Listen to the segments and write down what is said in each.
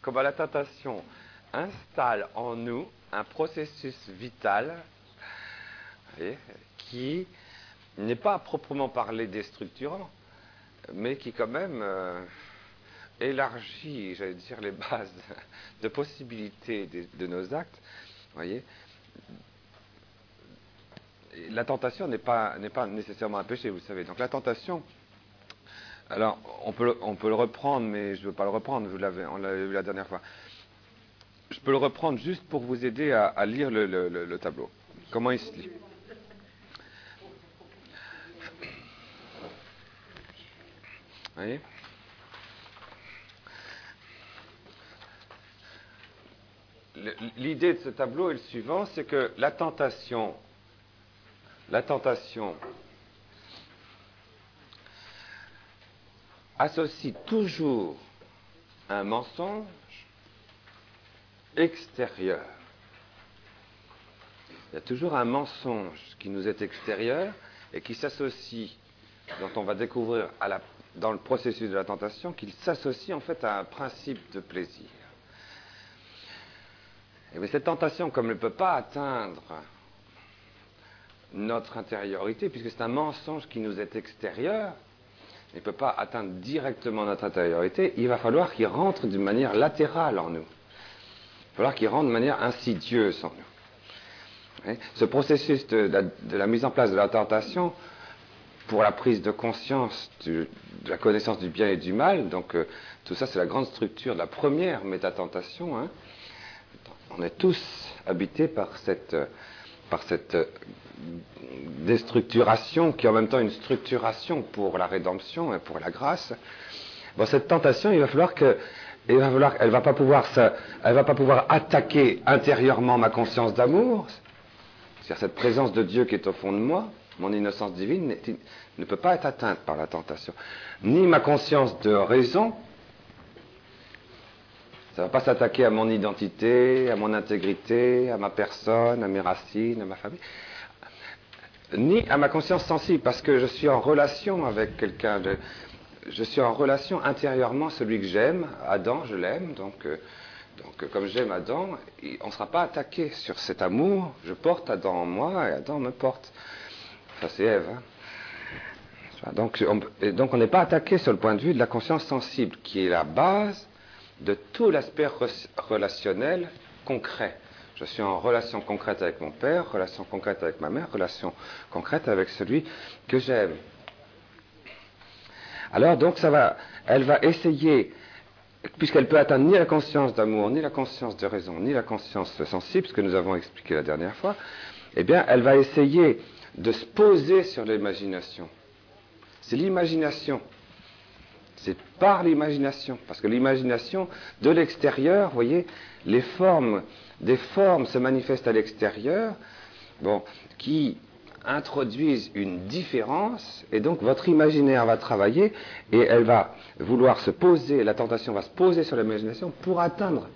comment la tentation installe en nous un processus vital, vous voyez, qui n'est pas à proprement parler déstructurant, mais qui quand même élargit, j'allais dire, les bases de possibilités de nos actes. Vous voyez, la tentation n'est pas nécessairement un péché, vous savez. Donc la tentation, alors on peut le reprendre, mais je ne veux pas le reprendre, on l'avait vu la dernière fois. Je peux le reprendre juste pour vous aider à lire le tableau. Comment il se lit? Vous voyez? L'idée de ce tableau est le suivant, c'est que la tentation associe toujours un mensonge extérieur. Il y a toujours un mensonge qui nous est extérieur et qui s'associe, dont on va découvrir dans le processus de la tentation, qu'il s'associe en fait à un principe de plaisir. Et bien cette tentation, comme elle ne peut pas atteindre notre intériorité, puisque c'est un mensonge qui nous est extérieur, il ne peut pas atteindre directement notre intériorité, il va falloir qu'il rentre d'une manière latérale en nous. Il va falloir qu'il rentre de manière insidieuse en nous. Ce processus de la mise en place de la tentation, pour la prise de conscience de la connaissance du bien et du mal, donc tout ça c'est la grande structure de la première métatentation, hein. On est tous habités par cette déstructuration qui est en même temps une structuration pour la rédemption et pour la grâce. Bon, cette tentation, elle va pas pouvoir attaquer intérieurement ma conscience d'amour, c'est-à-dire cette présence de Dieu qui est au fond de moi, mon innocence divine ne peut pas être atteinte par la tentation, ni ma conscience de raison. Ça ne va pas s'attaquer à mon identité, à mon intégrité, à ma personne, à mes racines, à ma famille, ni à ma conscience sensible, parce que je suis en relation avec quelqu'un, je suis en relation intérieurement, celui que j'aime, Adam, je l'aime, donc comme j'aime Adam, on ne sera pas attaqué sur cet amour, je porte Adam en moi et Adam me porte. Ça c'est Ève. Hein. Donc on n'est pas attaqué sur le point de vue de la conscience sensible, qui est la base de tout l'aspect relationnel concret. Je suis en relation concrète avec mon père, relation concrète avec ma mère, relation concrète avec celui que j'aime. Alors donc elle va essayer, puisqu'elle peut atteindre ni la conscience d'amour, ni la conscience de raison, ni la conscience sensible, ce que nous avons expliqué la dernière fois, eh bien elle va essayer de se poser sur l'imagination. C'est l'imagination. C'est par l'imagination, parce que l'imagination de l'extérieur, vous voyez, des formes se manifestent à l'extérieur, qui introduisent une différence, et donc votre imaginaire va travailler, et elle va vouloir se poser, la tentation va se poser sur l'imagination pour atteindre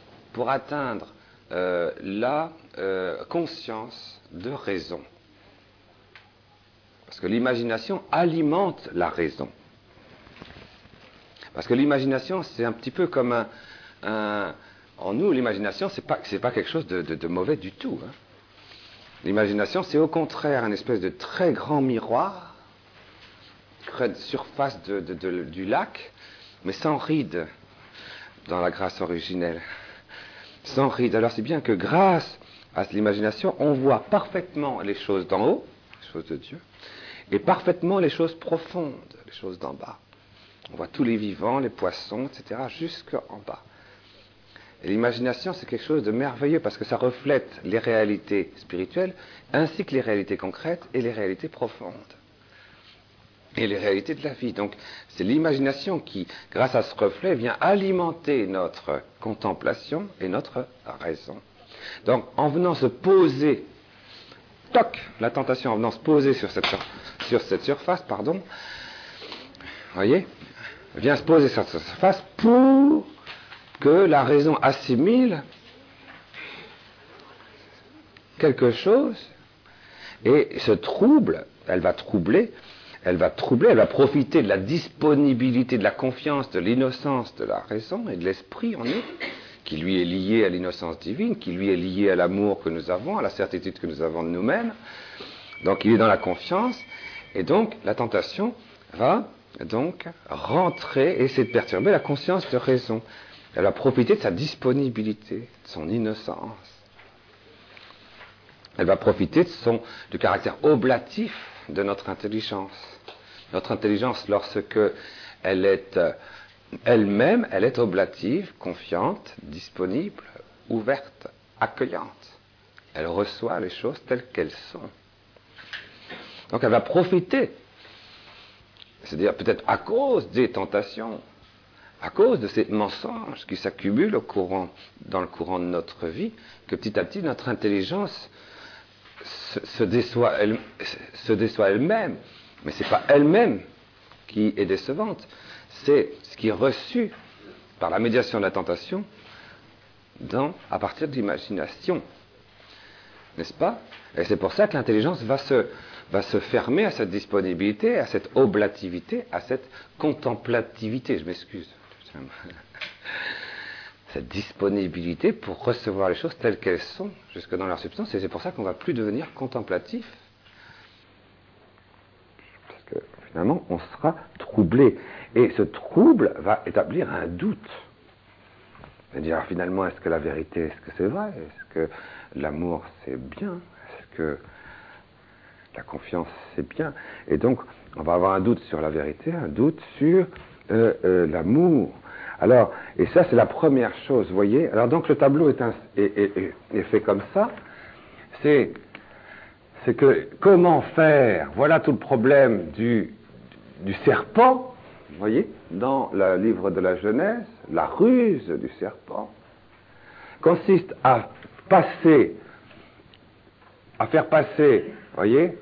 la conscience de raison. Parce que l'imagination alimente la raison. Parce que l'imagination, c'est un petit peu comme en nous, l'imagination, c'est pas quelque chose de mauvais du tout. Hein. L'imagination, c'est au contraire une espèce de très grand miroir, près de surface du lac, mais sans rides, dans la grâce originelle. Sans rides. Alors c'est bien que grâce à l'imagination, on voit parfaitement les choses d'en haut, les choses de Dieu, et parfaitement les choses profondes, les choses d'en bas. On voit tous les vivants, les poissons, etc., jusqu'en bas. Et l'imagination, c'est quelque chose de merveilleux parce que ça reflète les réalités spirituelles, ainsi que les réalités concrètes et les réalités profondes. Et les réalités de la vie. Donc, c'est l'imagination qui, grâce à ce reflet, vient alimenter notre contemplation et notre raison. Donc, en venant se poser, la tentation en venant se poser sur cette surface, voyez, vient se poser sur cette surface pour que la raison assimile quelque chose et se trouble, elle va troubler, elle va troubler, elle va profiter de la disponibilité, de la confiance, de l'innocence, de la raison et de l'esprit en nous, qui lui est lié à l'innocence divine, qui lui est lié à l'amour que nous avons, à la certitude que nous avons de nous-mêmes. Donc il est dans la confiance, et donc la tentation va donc rentrer et essayer de perturber la conscience de raison. Elle va profiter de sa disponibilité, de son innocence. Elle va profiter du caractère oblatif de notre intelligence. Notre intelligence, lorsque elle est elle-même, elle est oblative, confiante, disponible, ouverte, accueillante. Elle reçoit les choses telles qu'elles sont. Donc elle va profiter, c'est-à-dire peut-être à cause des tentations, à cause de ces mensonges qui s'accumulent dans le courant de notre vie, que petit à petit notre intelligence se déçoit elle-même. Mais ce n'est pas elle-même qui est décevante, c'est ce qui est reçu par la médiation de la tentation à partir de l'imagination. N'est-ce pas? Et c'est pour ça que l'intelligence va se fermer à cette disponibilité, à cette oblativité, à cette contemplativité. Je m'excuse. Cette disponibilité pour recevoir les choses telles qu'elles sont, jusque dans leur substance, et c'est pour ça qu'on ne va plus devenir contemplatif. Parce que finalement, on sera troublé. Et ce trouble va établir un doute. C'est-à-dire, finalement, est-ce que la vérité, est-ce que c'est vrai? Est-ce que l'amour, c'est bien? Est-ce que la confiance, c'est bien? Et donc, on va avoir un doute sur la vérité, un doute sur l'amour. Alors, et ça, c'est la première chose, vous voyez. Alors, donc, le tableau est fait comme ça. C'est que, comment faire? Voilà tout le problème du serpent, vous voyez, dans le livre de la Genèse, la ruse du serpent consiste à faire passer, voyez,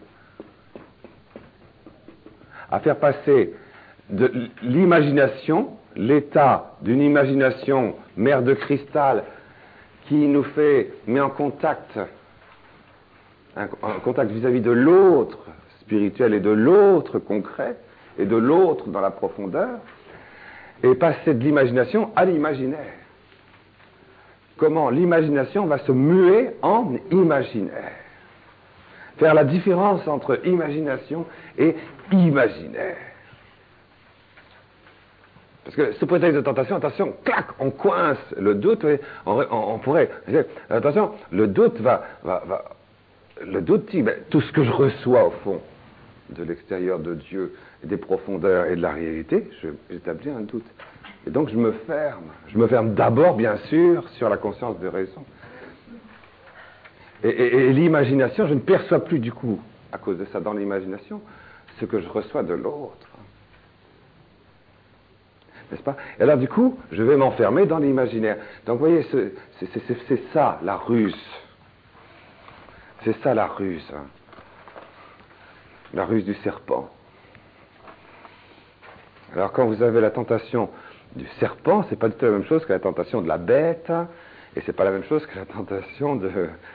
à faire passer de l'imagination, l'état d'une imagination mère de cristal qui nous met en contact vis-à-vis de l'autre spirituel et de l'autre concret et de l'autre dans la profondeur, et passer de l'imagination à l'imaginaire. Comment l'imagination va se muer en imaginaire. Faire la différence entre imagination et imaginaire. Parce que sous prétexte de tentation, attention, clac, on coince le doute, on pourrait, attention, le doute le doute dit, tout ce que je reçois au fond de l'extérieur de Dieu, et des profondeurs et de la réalité, j'établis un doute. Et donc je me ferme d'abord, bien sûr, sur la conscience de raison. Et l'imagination, je ne perçois plus du coup, à cause de ça, dans l'imagination, ce que je reçois de l'autre. N'est-ce pas? Et alors du coup, je vais m'enfermer dans l'imaginaire. Donc vous voyez, c'est ça la ruse. C'est ça la ruse. Hein. La ruse du serpent. Alors quand vous avez la tentation du serpent, c'est pas du tout la même chose que la tentation de la bête, et c'est pas la même chose que la tentation de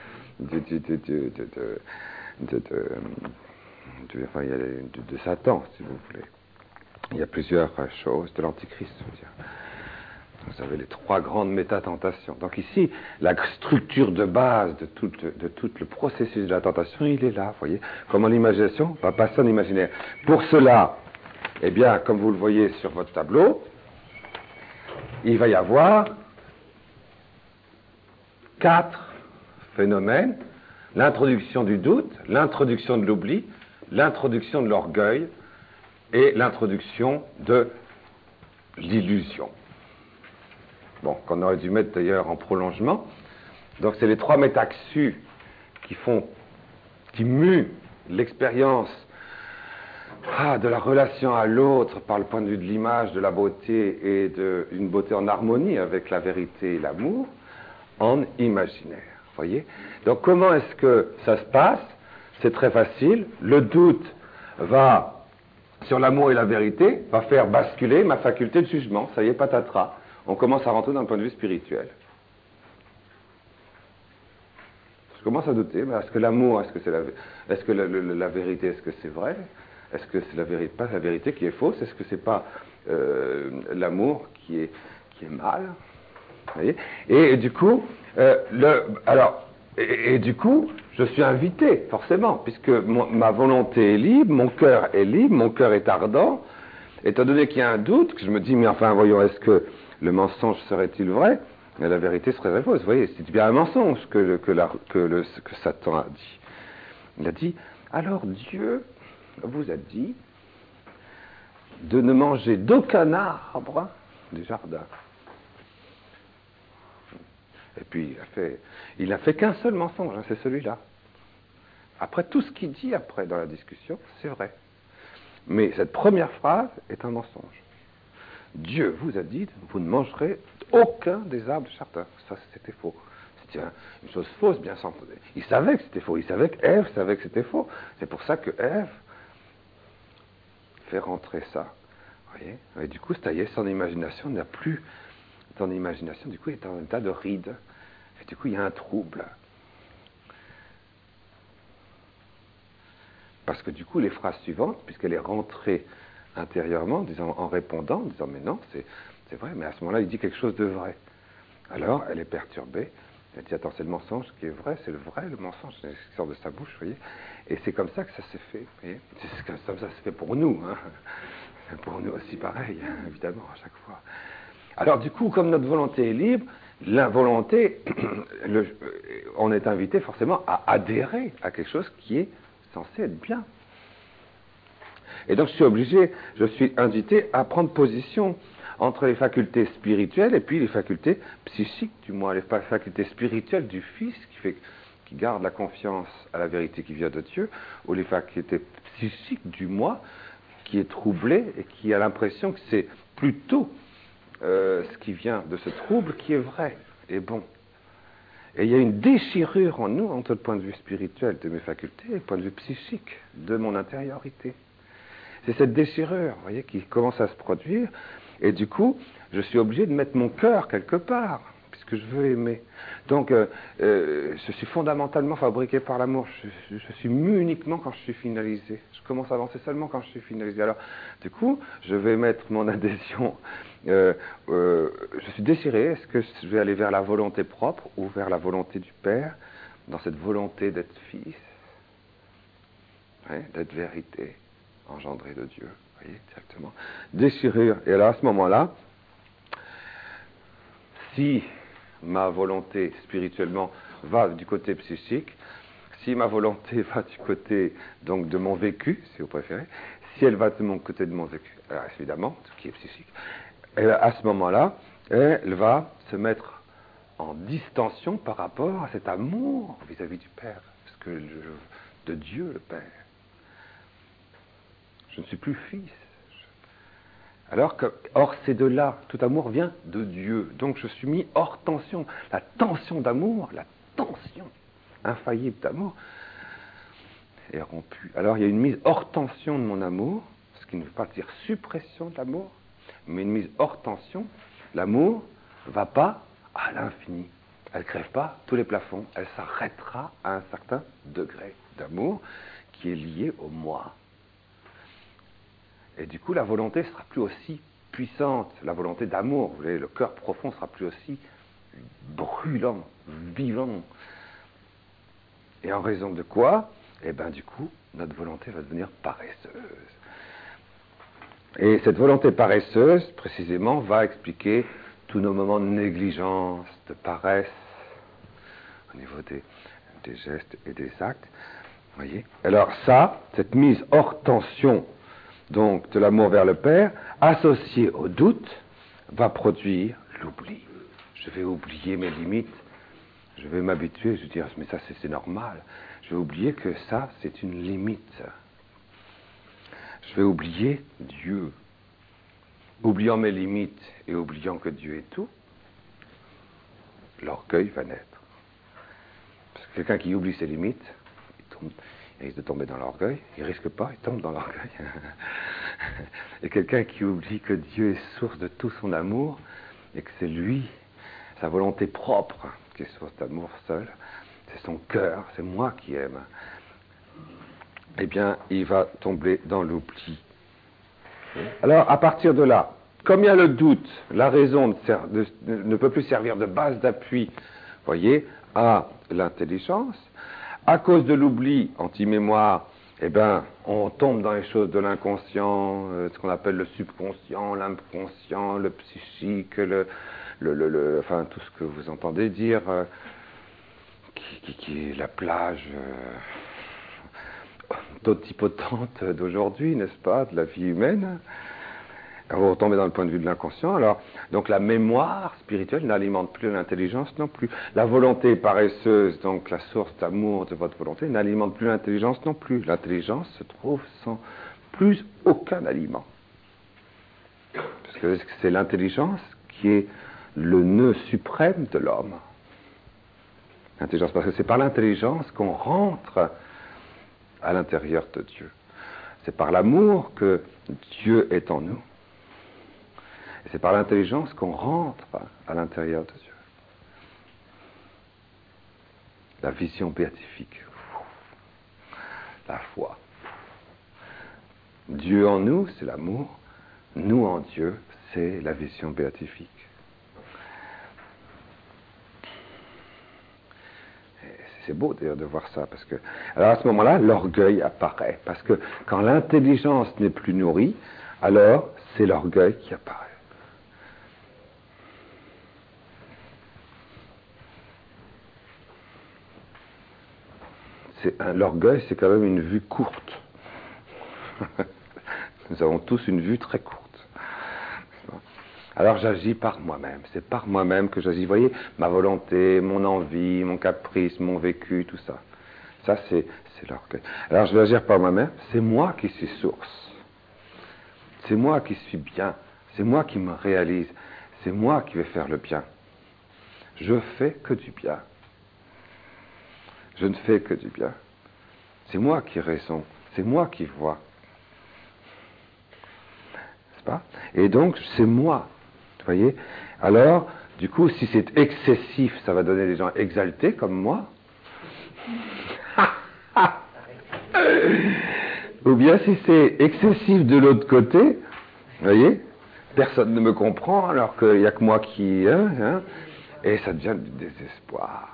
Satan, si vous voulez. Il y a plusieurs choses de l'Antichrist, je veux dire. Vous avez les trois grandes métatentations. Donc ici, la structure de base de tout le processus de la tentation, il est là, vous voyez. Comment l'imagination va passer en imaginaire. Pour cela, eh bien, comme vous le voyez sur votre tableau, il va y avoir 4 phénomènes. L'introduction du doute, l'introduction de l'oubli, l'introduction de l'orgueil et l'introduction de l'illusion. Bon, qu'on aurait dû mettre d'ailleurs en prolongement. Donc c'est les 3 métaxus qui muent l'expérience de la relation à l'autre par le point de vue de l'image, de la beauté et d'une beauté en harmonie avec la vérité et l'amour, en imaginaire. Voyez? Donc comment est-ce que ça se passe? C'est très facile. Le doute sur l'amour et la vérité, va faire basculer ma faculté de jugement. Ça y est, patatras. On commence à rentrer dans le point de vue spirituel. Je commence à douter. Est-ce que l'amour, est-ce que la vérité, est-ce que c'est vrai? Est-ce que c'est pas la vérité qui est fausse? Est-ce que c'est pas l'amour qui est mal? Vous voyez? Et du coup, du coup, je suis invité, forcément, puisque ma volonté est libre, mon cœur est libre, mon cœur est ardent. Étant donné qu'il y a un doute, que je me dis, mais enfin, voyons, est-ce que le mensonge serait-il vrai? Mais la vérité serait fausse. Vous voyez, c'est bien un mensonge que Satan a dit. Il a dit, alors Dieu vous a dit de ne manger d'aucun arbre du jardin. Et puis il n'a fait qu'un seul mensonge, hein, c'est celui-là. Après, tout ce qu'il dit après dans la discussion, c'est vrai. Mais cette première phrase est un mensonge. Dieu vous a dit, vous ne mangerez aucun des arbres du jardin. Ça, c'était faux. C'était une chose fausse, bien sans. Il savait que c'était faux. Il savait qu'Ève savait que c'était faux. C'est pour ça que Ève fait rentrer ça. Vous voyez? Et du coup, ça y est, son imagination n'a plus. Son imagination, du coup, est en état de ride. Et du coup, il y a un trouble. Parce que du coup, les phrases suivantes, puisqu'elle est rentrée intérieurement, en répondant, en disant, mais non, c'est vrai, mais à ce moment-là, il dit quelque chose de vrai. Alors, elle est perturbée. Elle dit, attends, c'est le mensonge qui est vrai, c'est le vrai, le mensonge, c'est ce qui sort de sa bouche, vous voyez. Et c'est comme ça que ça s'est fait, vous voyez. C'est comme ça que ça s'est fait pour nous, hein. C'est pour nous aussi pareil, hein, évidemment, à chaque fois. Alors, du coup, comme notre volonté est libre, la volonté, on est invité forcément à adhérer à quelque chose qui est censé être bien. Et donc, je suis invité à prendre position entre les facultés spirituelles et puis les facultés psychiques, du moins les facultés spirituelles du Fils qui garde la confiance à la vérité qui vient de Dieu, ou les facultés psychiques du moi qui est troublé et qui a l'impression que c'est plutôt ce qui vient de ce trouble qui est vrai et bon. Et il y a une déchirure en nous, entre le point de vue spirituel de mes facultés et le point de vue psychique de mon intériorité. C'est cette déchirure, vous voyez, qui commence à se produire, et du coup, je suis obligé de mettre mon cœur quelque part, puisque je veux aimer. Donc, je suis fondamentalement fabriqué par l'amour. Je suis mu uniquement quand je suis finalisé. Je commence à avancer seulement quand je suis finalisé. Alors, du coup, je vais mettre mon adhésion. Je suis désiré. Est-ce que je vais aller vers la volonté propre ou vers la volonté du Père, dans cette volonté d'être fils, d'être vérité engendré de Dieu, vous voyez, exactement. Déchirure. Et alors, à ce moment-là, si ma volonté, spirituellement, va du côté psychique, si ma volonté va du côté, donc, de mon vécu, si vous préférez, si elle va de mon côté de mon vécu, alors, évidemment, ce qui est psychique, et à ce moment-là, elle va se mettre en distension par rapport à cet amour vis-à-vis du Père, de Dieu, le Père. Je ne suis plus fils. Or, c'est de là, tout amour vient de Dieu. Donc je suis mis hors tension. La tension d'amour, la tension infaillible d'amour est rompue. Alors il y a une mise hors tension de mon amour, ce qui ne veut pas dire suppression de l'amour, mais une mise hors tension. L'amour ne va pas à l'infini. Elle ne crève pas tous les plafonds. Elle s'arrêtera à un certain degré d'amour qui est lié au moi. Et du coup, la volonté ne sera plus aussi puissante, la volonté d'amour, vous voyez, le cœur profond ne sera plus aussi brûlant, vivant. Et en raison de quoi? Eh bien, du coup, notre volonté va devenir paresseuse. Et cette volonté paresseuse, précisément, va expliquer tous nos moments de négligence, de paresse, au niveau des gestes et des actes. Voyez. Alors ça, cette mise hors tension, donc de l'amour vers le Père, associé au doute, va produire l'oubli. Je vais oublier mes limites, je vais m'habituer, je vais dire, mais ça c'est normal. Je vais oublier que ça, c'est une limite. Je vais oublier Dieu. Oubliant mes limites et oubliant que Dieu est tout, l'orgueil va naître. Parce que quelqu'un qui oublie ses limites, il risque de tomber dans l'orgueil, il risque pas, il tombe dans l'orgueil. Et quelqu'un qui oublie que Dieu est source de tout son amour, et que c'est lui, sa volonté propre, qui est source d'amour seul, c'est son cœur, c'est moi qui aime. eh bien, il va tomber dans l'oubli. Alors, à partir de là, comme il y a le doute, la raison ne peut plus servir de base d'appui, voyez, à l'intelligence. À cause de l'oubli anti-mémoire, eh ben, on tombe dans les choses de l'inconscient, ce qu'on appelle le subconscient, l'inconscient, le psychique, enfin, tout ce que vous entendez dire, qui est la plage totipotente d'aujourd'hui, n'est-ce pas, de la vie humaine. Vous retombez dans le point de vue de l'inconscient. Alors, donc la mémoire spirituelle n'alimente plus l'intelligence non plus. La volonté paresseuse, donc la source d'amour de votre volonté, n'alimente plus l'intelligence non plus. L'intelligence se trouve sans plus aucun aliment. Parce que c'est l'intelligence qui est le nœud suprême de l'homme. L'intelligence, parce que c'est par l'intelligence qu'on rentre à l'intérieur de Dieu. C'est par l'amour que Dieu est en nous. Et c'est par l'intelligence qu'on rentre à l'intérieur de Dieu. La vision béatifique. La foi. Dieu en nous, c'est l'amour. Nous en Dieu, c'est la vision béatifique. C'est beau d'ailleurs de voir ça, parce que, alors à ce moment-là, l'orgueil apparaît, parce que quand l'intelligence n'est plus nourrie, alors c'est l'orgueil qui apparaît. L'orgueil, c'est quand même une vue courte. Nous avons tous une vue très courte. Alors j'agis par moi-même, c'est par moi-même que j'agis. Vous voyez, ma volonté, mon envie, mon caprice, mon vécu, tout ça. Ça, c'est l'orgueil. Alors je vais agir par moi-même, c'est moi qui suis source. C'est moi qui suis bien. C'est moi qui me réalise. C'est moi qui vais faire le bien. Je fais que du bien. Je ne fais que du bien. C'est moi qui ai raison. C'est moi qui vois. N'est-ce pas? Et donc, c'est moi. Vous voyez? Alors, du coup, si c'est excessif, ça va donner des gens exaltés comme moi. Ou bien si c'est excessif de l'autre côté, vous voyez? Personne ne me comprend alors qu'il n'y a que moi qui... et ça devient du désespoir.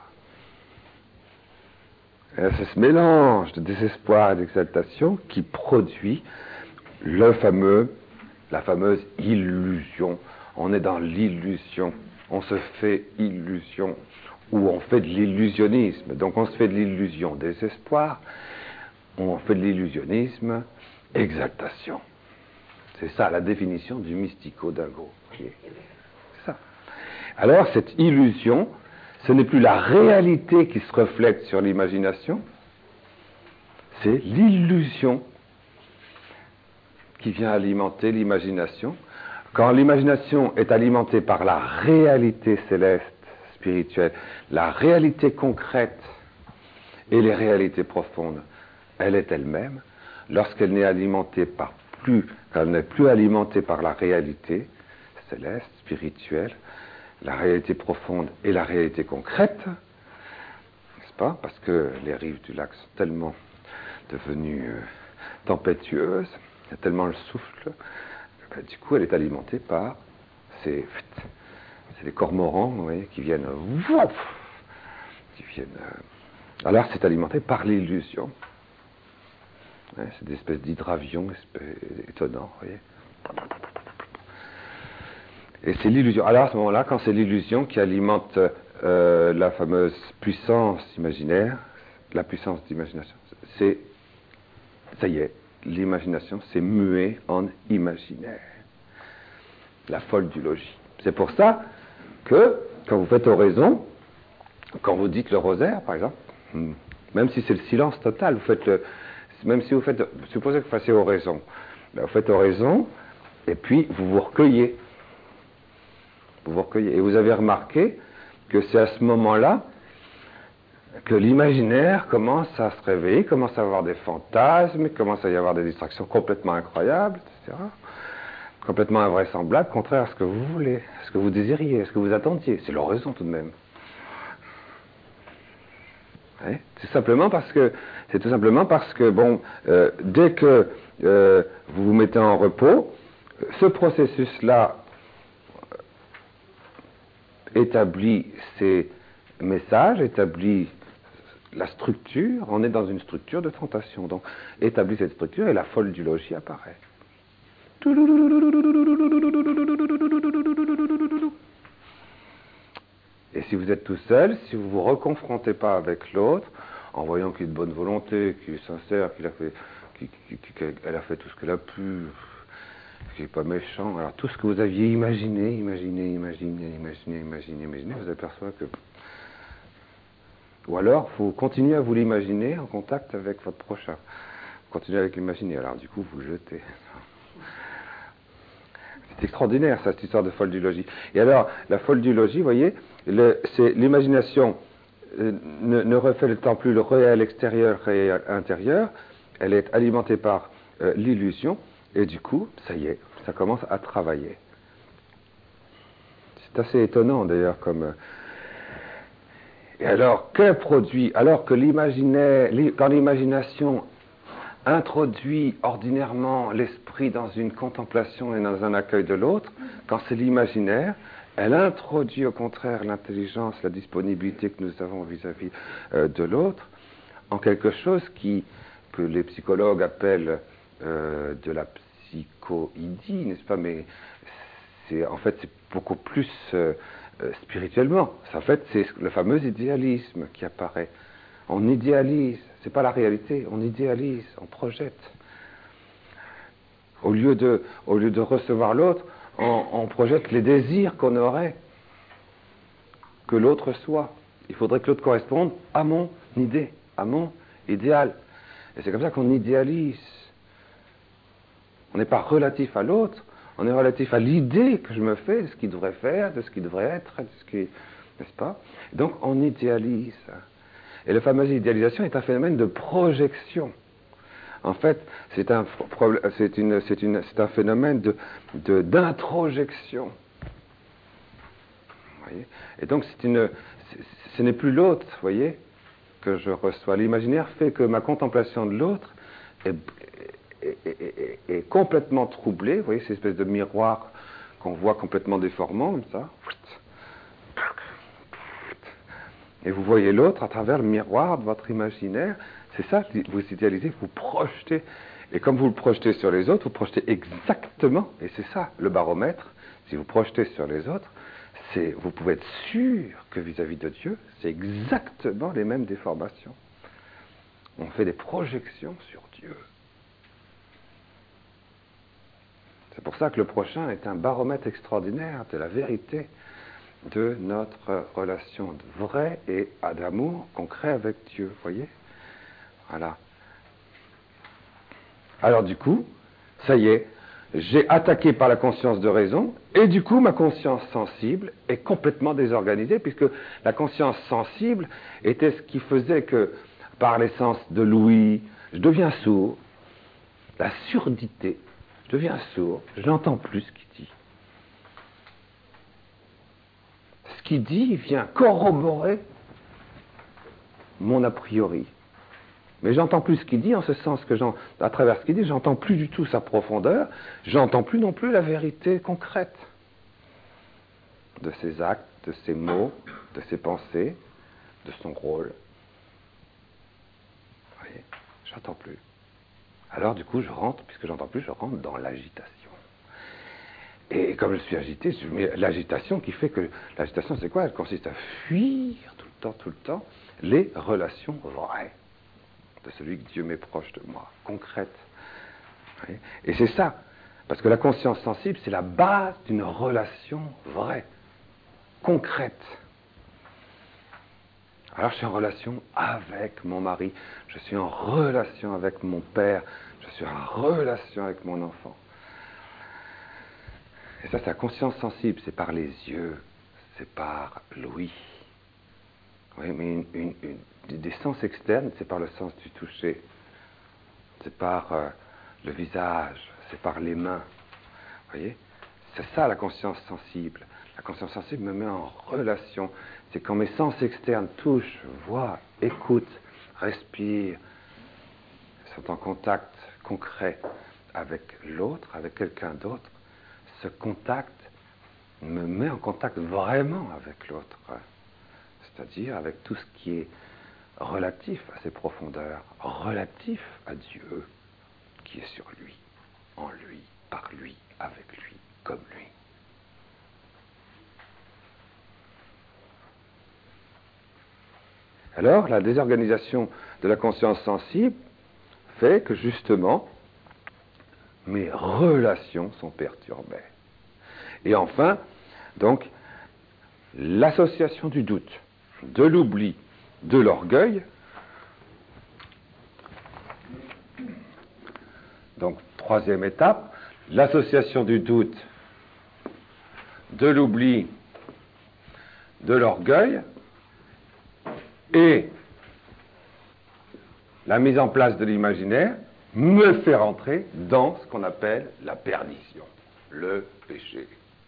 Et c'est ce mélange de désespoir et d'exaltation qui produit la fameuse illusion. On est dans l'illusion. On se fait illusion. Ou on fait de l'illusionnisme. Donc on se fait de l'illusion désespoir. On fait de l'illusionnisme exaltation. C'est ça la définition du mystico-dingo. C'est ça. Alors cette illusion, ce n'est plus la réalité qui se reflète sur l'imagination, c'est l'illusion qui vient alimenter l'imagination. Quand l'imagination est alimentée par la réalité céleste, spirituelle, la réalité concrète et les réalités profondes, elle est elle-même. Lorsqu'elle n'est alimentée quand elle n'est plus alimentée par la réalité céleste, spirituelle, la réalité profonde et la réalité concrète, n'est-ce pas? Parce que les rives du lac sont tellement devenues tempétueuses, il y a tellement le souffle, du coup elle est alimentée par c'est les cormorans, vous voyez, qui viennent alors c'est alimenté par l'illusion. C'est des espèces d'hydravions étonnants, vous voyez. Et c'est l'illusion. Alors à ce moment-là, quand c'est l'illusion qui alimente la fameuse puissance imaginaire, la puissance d'imagination, ça y est, l'imagination s'est muée en imaginaire. La folle du logis. C'est pour ça que, quand vous faites oraison, quand vous dites le rosaire, par exemple, même si c'est le silence total, même si vous faites, supposez que vous fassiez oraison, vous faites oraison, et puis vous vous recueillez. Vous vous recueillez. Et vous avez remarqué que c'est à ce moment-là que l'imaginaire commence à se réveiller, commence à avoir des fantasmes, commence à y avoir des distractions complètement incroyables, etc. Complètement invraisemblables, contraire à ce que vous voulez, à ce que vous désiriez, à ce que vous attendiez. C'est l'oraison tout de même. Ouais. C'est tout simplement parce que bon, dès que vous vous mettez en repos, ce processus-là établit ses messages, établit la structure. On est dans une structure de tentation. Donc, établit cette structure et la folle du logis apparaît. Et si vous êtes tout seul, si vous ne vous reconfrontez pas avec l'autre, en voyant qu'il est de bonne volonté, qu'il est sincère, qu'elle a fait tout ce qu'elle a pu, qu'il n'est pas méchant, alors tout ce que vous aviez imaginé, vous apercevez que... Ou alors, il faut continuer à vous l'imaginer en contact avec votre prochain. Continuez avec l'imaginer, alors du coup, vous le jetez. C'est extraordinaire, ça, cette histoire de folle du logis. Et alors, la folle du logis, vous voyez, c'est l'imagination ne reflète plus le réel extérieur et intérieur, elle est alimentée par l'illusion, et du coup, ça y est, ça commence à travailler. C'est assez étonnant, d'ailleurs, comme... Et alors, qu'un produit, alors que quand l'imagination introduit ordinairement l'esprit dans une contemplation et dans un accueil de l'autre, quand c'est l'imaginaire, elle introduit au contraire l'intelligence, la disponibilité que nous avons vis-à-vis de l'autre, en quelque chose que les psychologues appellent de la psychoïdie, n'est-ce pas? Mais en fait, c'est beaucoup plus spirituellement. En fait, c'est le fameux idéalisme qui apparaît. On idéalise, c'est pas la réalité, on idéalise, on projette. Au lieu de recevoir l'autre, on projette les désirs qu'on aurait que l'autre soit. Il faudrait que l'autre corresponde à mon idée, à mon idéal. Et c'est comme ça qu'on idéalise. On n'est pas relatif à l'autre, on est relatif à l'idée que je me fais de ce qu'il devrait faire, de ce qu'il devrait être, de ce qui... N'est-ce pas? Donc on idéalise. Et la fameuse idéalisation est un phénomène de projection. En fait, c'est un phénomène d'introjection. Vous voyez? Et donc, ce n'est plus l'autre, vous voyez, que je reçois. L'imaginaire fait que ma contemplation de l'autre est complètement troublée. Vous voyez, cette espèce de miroir qu'on voit complètement déformant, comme ça. Et vous voyez l'autre à travers le miroir de votre imaginaire. C'est ça, vous idéalisez, vous projetez. Et comme vous le projetez sur les autres, vous projetez exactement, et c'est ça le baromètre, si vous projetez sur les autres, vous pouvez être sûr que vis-à-vis de Dieu, c'est exactement les mêmes déformations. On fait des projections sur Dieu. C'est pour ça que le prochain est un baromètre extraordinaire de la vérité de notre relation vraie et d'amour concret avec Dieu, vous voyez? Voilà. Alors du coup, ça y est, j'ai attaqué par la conscience de raison, et du coup, ma conscience sensible est complètement désorganisée, puisque la conscience sensible était ce qui faisait que, par l'essence de l'ouïe, je deviens sourd, la surdité, je deviens sourd, je n'entends plus ce qu'il dit. Ce qu'il dit vient corroborer mon a priori. Mais j'entends plus ce qu'il dit, en ce sens que, à travers ce qu'il dit, j'entends plus du tout sa profondeur, j'entends plus non plus la vérité concrète de ses actes, de ses mots, de ses pensées, de son rôle. Vous voyez, j'entends plus. Alors du coup, puisque j'entends plus, je rentre dans l'agitation. Et comme je suis agité, l'agitation qui fait que... L'agitation, c'est quoi? Elle consiste à fuir tout le temps, les relations vraies de celui que Dieu m'est proche de moi, concrètes. Et c'est ça, parce que la conscience sensible, c'est la base d'une relation vraie, concrète. Alors je suis en relation avec mon mari, je suis en relation avec mon père, je suis en relation avec mon enfant. Et ça, c'est la conscience sensible, c'est par les yeux, c'est par l'ouïe. Oui, mais des sens externes, c'est par le sens du toucher, c'est par le visage, c'est par les mains. Vous voyez? C'est ça la conscience sensible. La conscience sensible me met en relation. C'est quand mes sens externes touchent, voient, écoutent, respirent, sont en contact concret avec l'autre, avec quelqu'un d'autre. Ce contact me met en contact vraiment avec l'autre, c'est-à-dire avec tout ce qui est relatif à ses profondeurs, relatif à Dieu, qui est sur lui, en lui, par lui, avec lui, comme lui. Alors, la désorganisation de la conscience sensible fait que, justement, mes relations sont perturbées. Et enfin, donc, l'association du doute, de l'oubli, de l'orgueil. Donc, troisième étape, l'association du doute, de l'oubli, de l'orgueil, et la mise en place de l'imaginaire me fait rentrer dans ce qu'on appelle la perdition, le péché.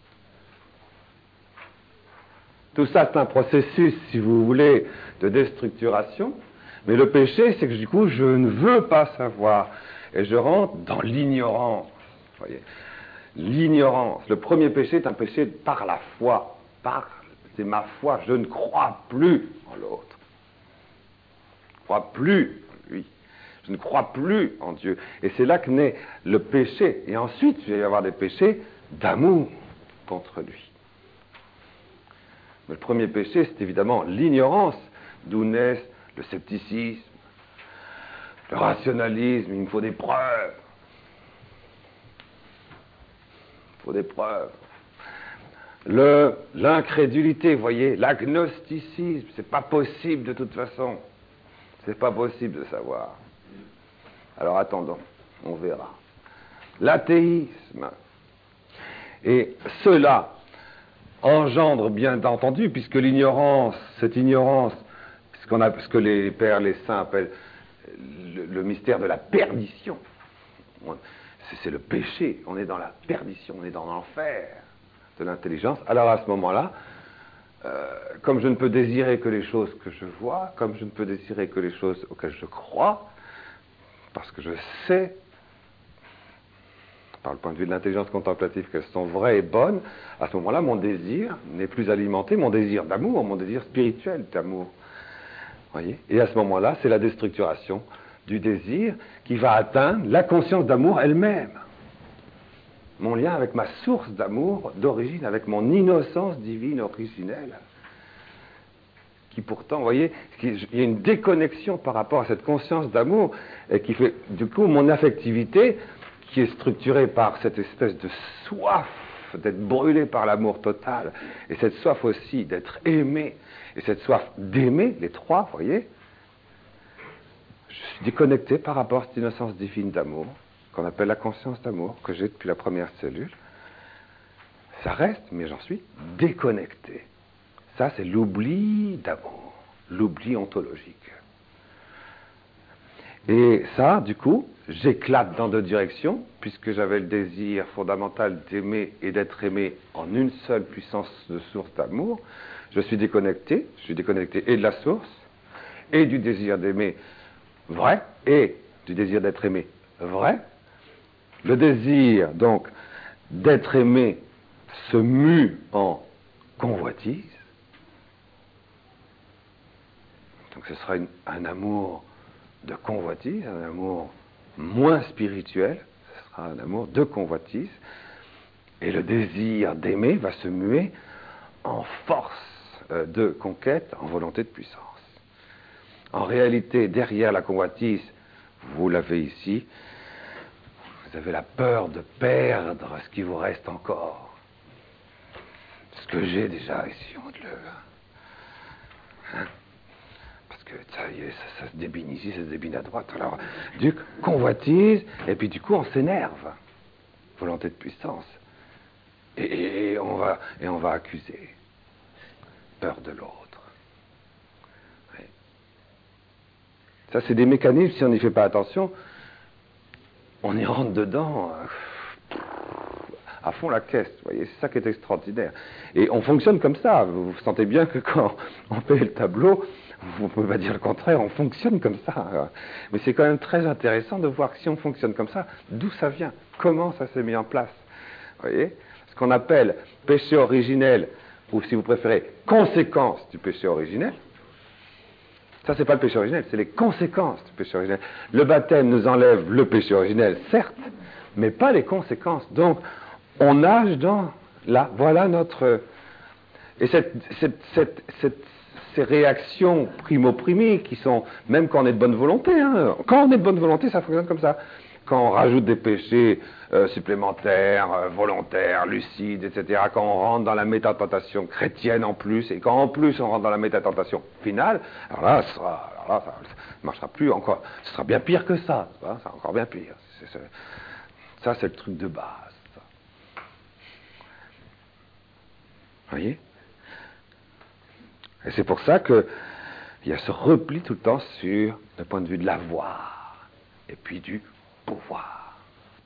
Tout ça, c'est un processus, si vous voulez, de déstructuration, mais le péché, c'est que du coup, je ne veux pas savoir, et je rentre dans l'ignorance. Voyez, l'ignorance. Le premier péché est un péché par la foi, c'est ma foi, je ne crois plus en l'autre. Je ne crois plus en lui. Je ne crois plus en Dieu. Et c'est là que naît le péché. Et ensuite, il va y avoir des péchés d'amour contre lui. Mais le premier péché, c'est évidemment l'ignorance, d'où naissent le scepticisme, le rationalisme, il me faut des preuves. Il faut des preuves. L'incrédulité, vous voyez, l'agnosticisme, c'est pas possible de toute façon. C'est pas possible de savoir. Alors attendons, on verra. L'athéisme. Et cela engendre bien entendu, puisque l'ignorance, cette ignorance, ce que les pères, les saints appellent le mystère de la perdition. C'est le péché, on est dans la perdition, on est dans l'enfer de l'intelligence. Alors à ce moment-là, comme je ne peux désirer que les choses que je vois, comme je ne peux désirer que les choses auxquelles je crois, parce que je sais, par le point de vue de l'intelligence contemplative, qu'elles sont vraies et bonnes, à ce moment-là, mon désir n'est plus alimenté, mon désir d'amour, mon désir spirituel d'amour. Voyez ? Et à ce moment-là, c'est la déstructuration du désir qui va atteindre la conscience d'amour elle-même. Mon lien avec ma source d'amour d'origine, avec mon innocence divine originelle, qui pourtant, vous voyez, il y a une déconnexion par rapport à cette conscience d'amour, et qui fait, du coup, mon affectivité, qui est structurée par cette espèce de soif d'être brûlé par l'amour total, et cette soif aussi d'être aimé, et cette soif d'aimer, les trois, vous voyez, je suis déconnecté par rapport à cette innocence divine d'amour, qu'on appelle la conscience d'amour, que j'ai depuis la première cellule. Ça reste, mais j'en suis déconnecté. Ça, c'est l'oubli d'amour, l'oubli ontologique. Et ça, du coup, j'éclate dans deux directions, puisque j'avais le désir fondamental d'aimer et d'être aimé en une seule puissance de source d'amour. Je suis déconnecté et de la source, et du désir d'aimer vrai, et du désir d'être aimé vrai. Le désir, donc, d'être aimé se mue en convoitise. Donc ce sera un amour de convoitise, un amour moins spirituel, ce sera un amour de convoitise. Et le désir d'aimer va se muer en force de conquête, en volonté de puissance. En réalité, derrière la convoitise, vous l'avez ici, vous avez la peur de perdre ce qui vous reste encore. Ce que j'ai déjà ici, on le... Hein? Parce que ça y est, ça se débine ici, ça se débine à droite. Alors, du coup, convoitise, et puis du coup, on s'énerve. Volonté de puissance. Et on va accuser. Peur de l'autre. Oui. Ça, c'est des mécanismes, si on n'y fait pas attention, on y rentre dedans à fond la caisse. Vous voyez, c'est ça qui est extraordinaire. Et on fonctionne comme ça. Vous sentez bien que quand on paye le tableau, vous ne pouvez pas dire le contraire, on fonctionne comme ça. Mais c'est quand même très intéressant de voir que si on fonctionne comme ça, d'où ça vient, comment ça s'est mis en place. Vous voyez, ce qu'on appelle péché originel, ou si vous préférez, conséquence du péché originel. Ça, c'est pas le péché originel, c'est les conséquences du péché originel. Le baptême nous enlève le péché originel, certes, mais pas les conséquences. Donc, on nage dans là, voilà notre... Et ces réactions primo-primi, qui sont, même quand on est de bonne volonté, hein, quand on est de bonne volonté, ça fonctionne comme ça. Quand on rajoute des péchés supplémentaires, volontaires, lucides, etc., quand on rentre dans la métatentation chrétienne en plus, et quand en plus on rentre dans la métatentation finale, alors là, ça ne marchera plus encore. Ce sera bien pire que ça. Ça sera encore bien pire. Ça, c'est le truc de base. Ça. Vous voyez? Et c'est pour ça qu'il y a ce repli tout le temps sur le point de vue de l'avoir, et puis du pouvoir.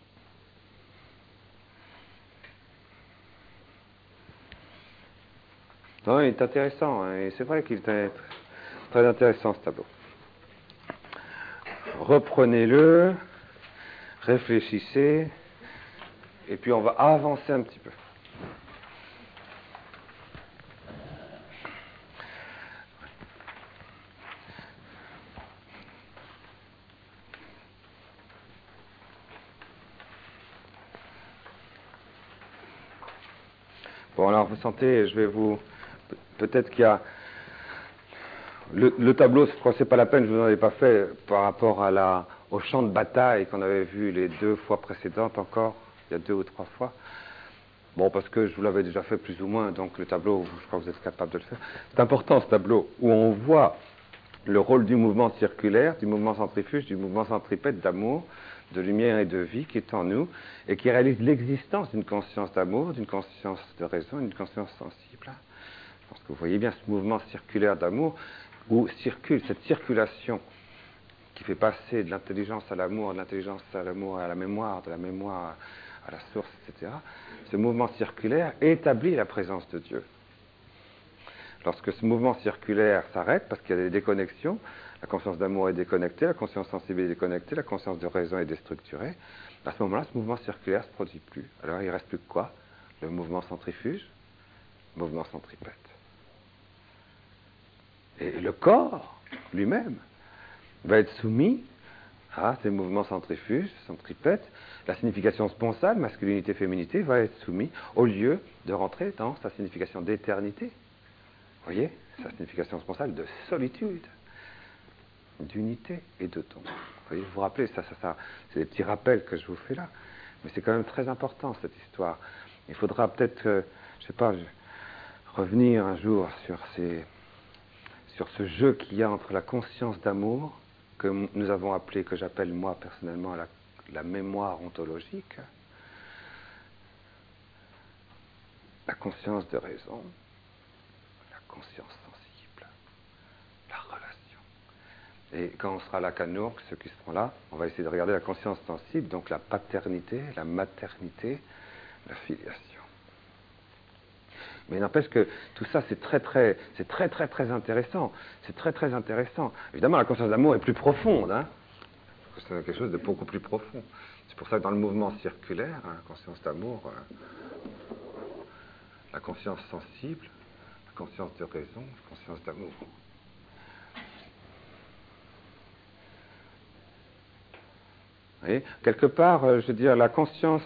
Non, il est intéressant, hein, et c'est vrai qu'il est très intéressant ce tableau. Reprenez-le, réfléchissez, et puis on va avancer un petit peu. Bon, alors vous sentez, je vais vous... Peut-être qu'il y a... Le tableau, je crois que c'est pas la peine, je vous en ai pas fait par rapport au champ de bataille qu'on avait vu les 2 fois précédentes encore, il y a 2 ou 3 fois. Bon, parce que je vous l'avais déjà fait plus ou moins, donc le tableau, je crois que vous êtes capable de le faire. C'est important ce tableau, où on voit le rôle du mouvement circulaire, du mouvement centrifuge, du mouvement centripète d'amour, de lumière et de vie qui est en nous, et qui réalise l'existence d'une conscience d'amour, d'une conscience de raison, d'une conscience sensible. Je pense que vous voyez bien ce mouvement circulaire d'amour, où circule cette circulation qui fait passer de l'intelligence à l'amour, de l'intelligence à l'amour à la mémoire, de la mémoire à la source, etc. Ce mouvement circulaire établit la présence de Dieu. Lorsque ce mouvement circulaire s'arrête, parce qu'il y a des déconnexions, la conscience d'amour est déconnectée, la conscience sensible est déconnectée, la conscience de raison est déstructurée, à ce moment-là, ce mouvement circulaire ne se produit plus. Alors il ne reste plus que quoi? Le mouvement centrifuge, le mouvement centripète. Et le corps lui-même va être soumis à ces mouvements centrifuges, centripètes. La signification sponsale, masculinité, féminité, va être soumise au lieu de rentrer dans sa signification d'éternité. Vous voyez, sa signification sponsale de solitude, d'unité et de don. Vous voyez, vous vous rappelez, ça, c'est des petits rappels que je vous fais là. Mais c'est quand même très important, cette histoire. Il faudra peut-être, je ne sais pas, revenir un jour sur ce jeu qu'il y a entre la conscience d'amour, que nous avons appelé, que j'appelle moi personnellement la mémoire ontologique, la conscience de raison, la conscience sensible, la relation. Et quand on sera à la Canourg, ceux qui seront là, on va essayer de regarder la conscience sensible, donc la paternité, la maternité, la filiation. Mais il n'empêche que tout ça, c'est très intéressant. C'est très intéressant. Évidemment, la conscience d'amour est plus profonde, hein. C'est quelque chose de beaucoup plus profond. C'est pour ça que dans le mouvement circulaire, hein, la conscience d'amour, la conscience sensible, la conscience de raison, la conscience d'amour. Vous voyez, quelque part, je veux dire, la conscience...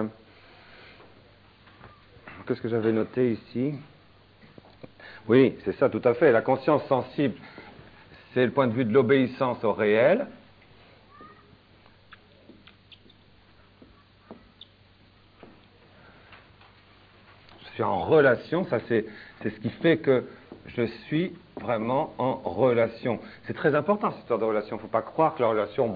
Qu'est-ce que j'avais noté ici? Oui, c'est ça, tout à fait. La conscience sensible, c'est le point de vue de l'obéissance au réel. Je suis en relation, ça c'est ce qui fait que je suis vraiment en relation. C'est très important cette histoire de relation. Il ne faut pas croire que la relation,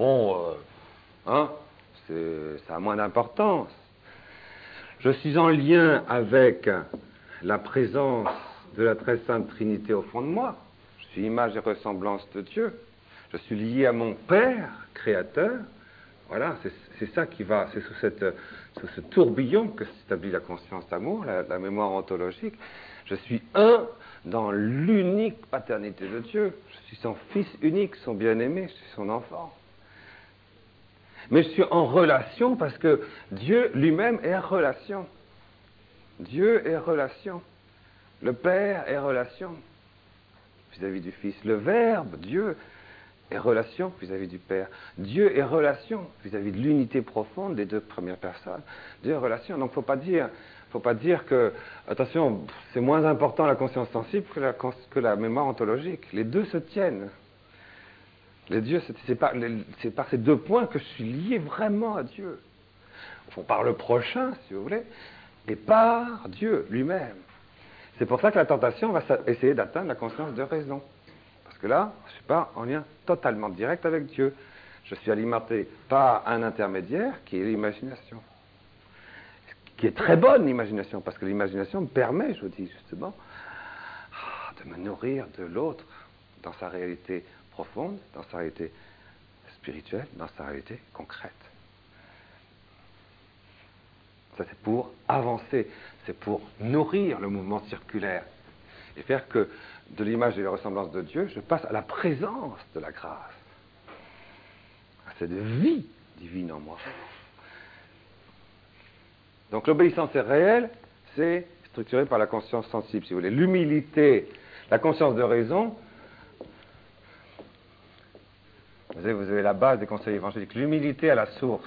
ça a moins d'importance. Je suis en lien avec la présence de la très sainte Trinité au fond de moi. Je suis image et ressemblance de Dieu. Je suis lié à mon Père, Créateur. Voilà, c'est ça qui va, c'est sous ce tourbillon que s'établit la conscience d'amour, la mémoire ontologique. Je suis un dans l'unique paternité de Dieu. Je suis son fils unique, son bien-aimé, je suis son enfant. Mais je suis en relation parce que Dieu lui-même est relation. Dieu est relation. Le Père est relation vis-à-vis du Fils. Le Verbe, Dieu, est relation vis-à-vis du Père. Dieu est relation vis-à-vis de l'unité profonde des deux premières personnes. Dieu est relation. Donc, faut pas dire que, attention, c'est moins important la conscience sensible que la mémoire ontologique. Les deux se tiennent. C'est par ces deux points que je suis lié vraiment à Dieu. Par le prochain, si vous voulez, et par Dieu lui-même. C'est pour ça que la tentation va essayer d'atteindre la conscience de raison. Parce que là, je ne suis pas en lien totalement direct avec Dieu. Je suis alimenté par un intermédiaire qui est l'imagination. Qui est très bonne, l'imagination, parce que l'imagination me permet, je vous dis justement, de me nourrir de l'autre dans sa réalité profonde, dans sa réalité spirituelle, dans sa réalité concrète. Ça, c'est pour avancer, c'est pour nourrir le mouvement circulaire et faire que de l'image et de la ressemblance de Dieu, je passe à la présence de la grâce, à cette vie divine en moi. Donc l'obéissance est réelle, c'est structuré par la conscience sensible, si vous voulez. L'humilité, la conscience de raison, vous avez la base des conseils évangéliques, l'humilité à la source.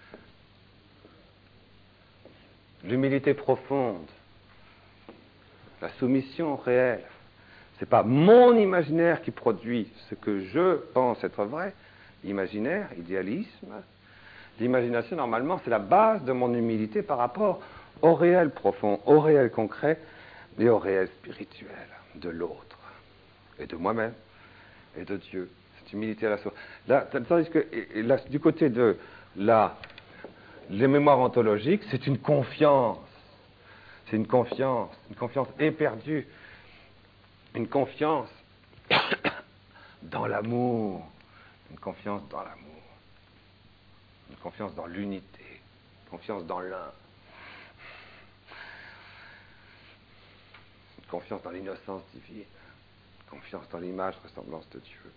L'humilité profonde, la soumission réelle. Ce n'est pas mon imaginaire qui produit ce que je pense être vrai. Imaginaire, idéalisme. L'imagination, normalement, c'est la base de mon humilité par rapport au réel profond, au réel concret et au réel spirituel de l'autre, et de moi-même, et de Dieu. Cette humilité à la source. Là, tandis que là, du côté de les mémoires ontologiques, c'est une confiance. C'est une confiance éperdue. Une confiance dans l'amour. Une confiance dans l'amour. Une confiance dans l'unité. Une confiance dans l'un. Une confiance dans l'innocence divine. Une confiance dans l'image, ressemblance de Dieu.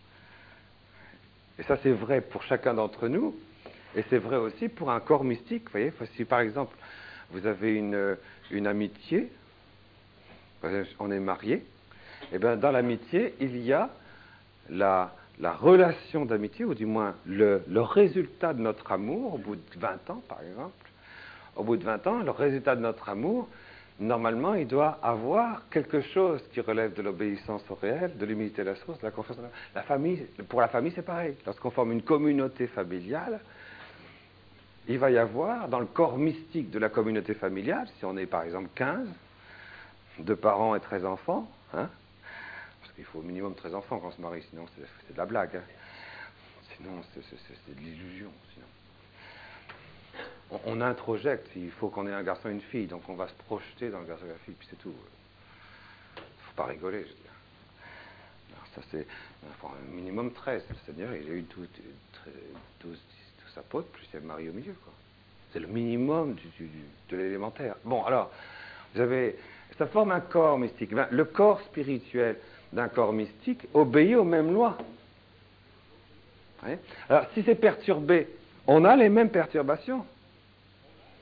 Et ça, c'est vrai pour chacun d'entre nous. Et c'est vrai aussi pour un corps mystique. Vous voyez, si par exemple, vous avez une amitié, on est mariés, et bien dans l'amitié, il y a la relation d'amitié, ou du moins le résultat de notre amour, au bout de 20 ans, par exemple. Au bout de 20 ans, le résultat de notre amour, normalement, il doit avoir quelque chose qui relève de l'obéissance au réel, de l'humilité à la source, de la confiance. La famille, pour la famille, c'est pareil. Lorsqu'on forme une communauté familiale, il va y avoir, dans le corps mystique de la communauté familiale, si on est par exemple 15, 2 parents et 13 enfants, hein, parce qu'il faut au minimum 13 enfants quand on se marie, sinon c'est de la blague. Hein. Sinon, c'est de l'illusion. Sinon. On introjecte, il faut qu'on ait un garçon et une fille, donc on va se projeter dans le garçon et la fille, puis c'est tout. Il ne faut pas rigoler, je veux dire. Alors ça, c'est un minimum 13, c'est-à-dire il y a eu 12 apôtres, plus il y a Marie au milieu, quoi. C'est le minimum de l'élémentaire. Bon, alors, ça forme un corps mystique. Le corps spirituel d'un corps mystique obéit aux mêmes lois. Alors, si c'est perturbé, on a les mêmes perturbations. Vous voyez ?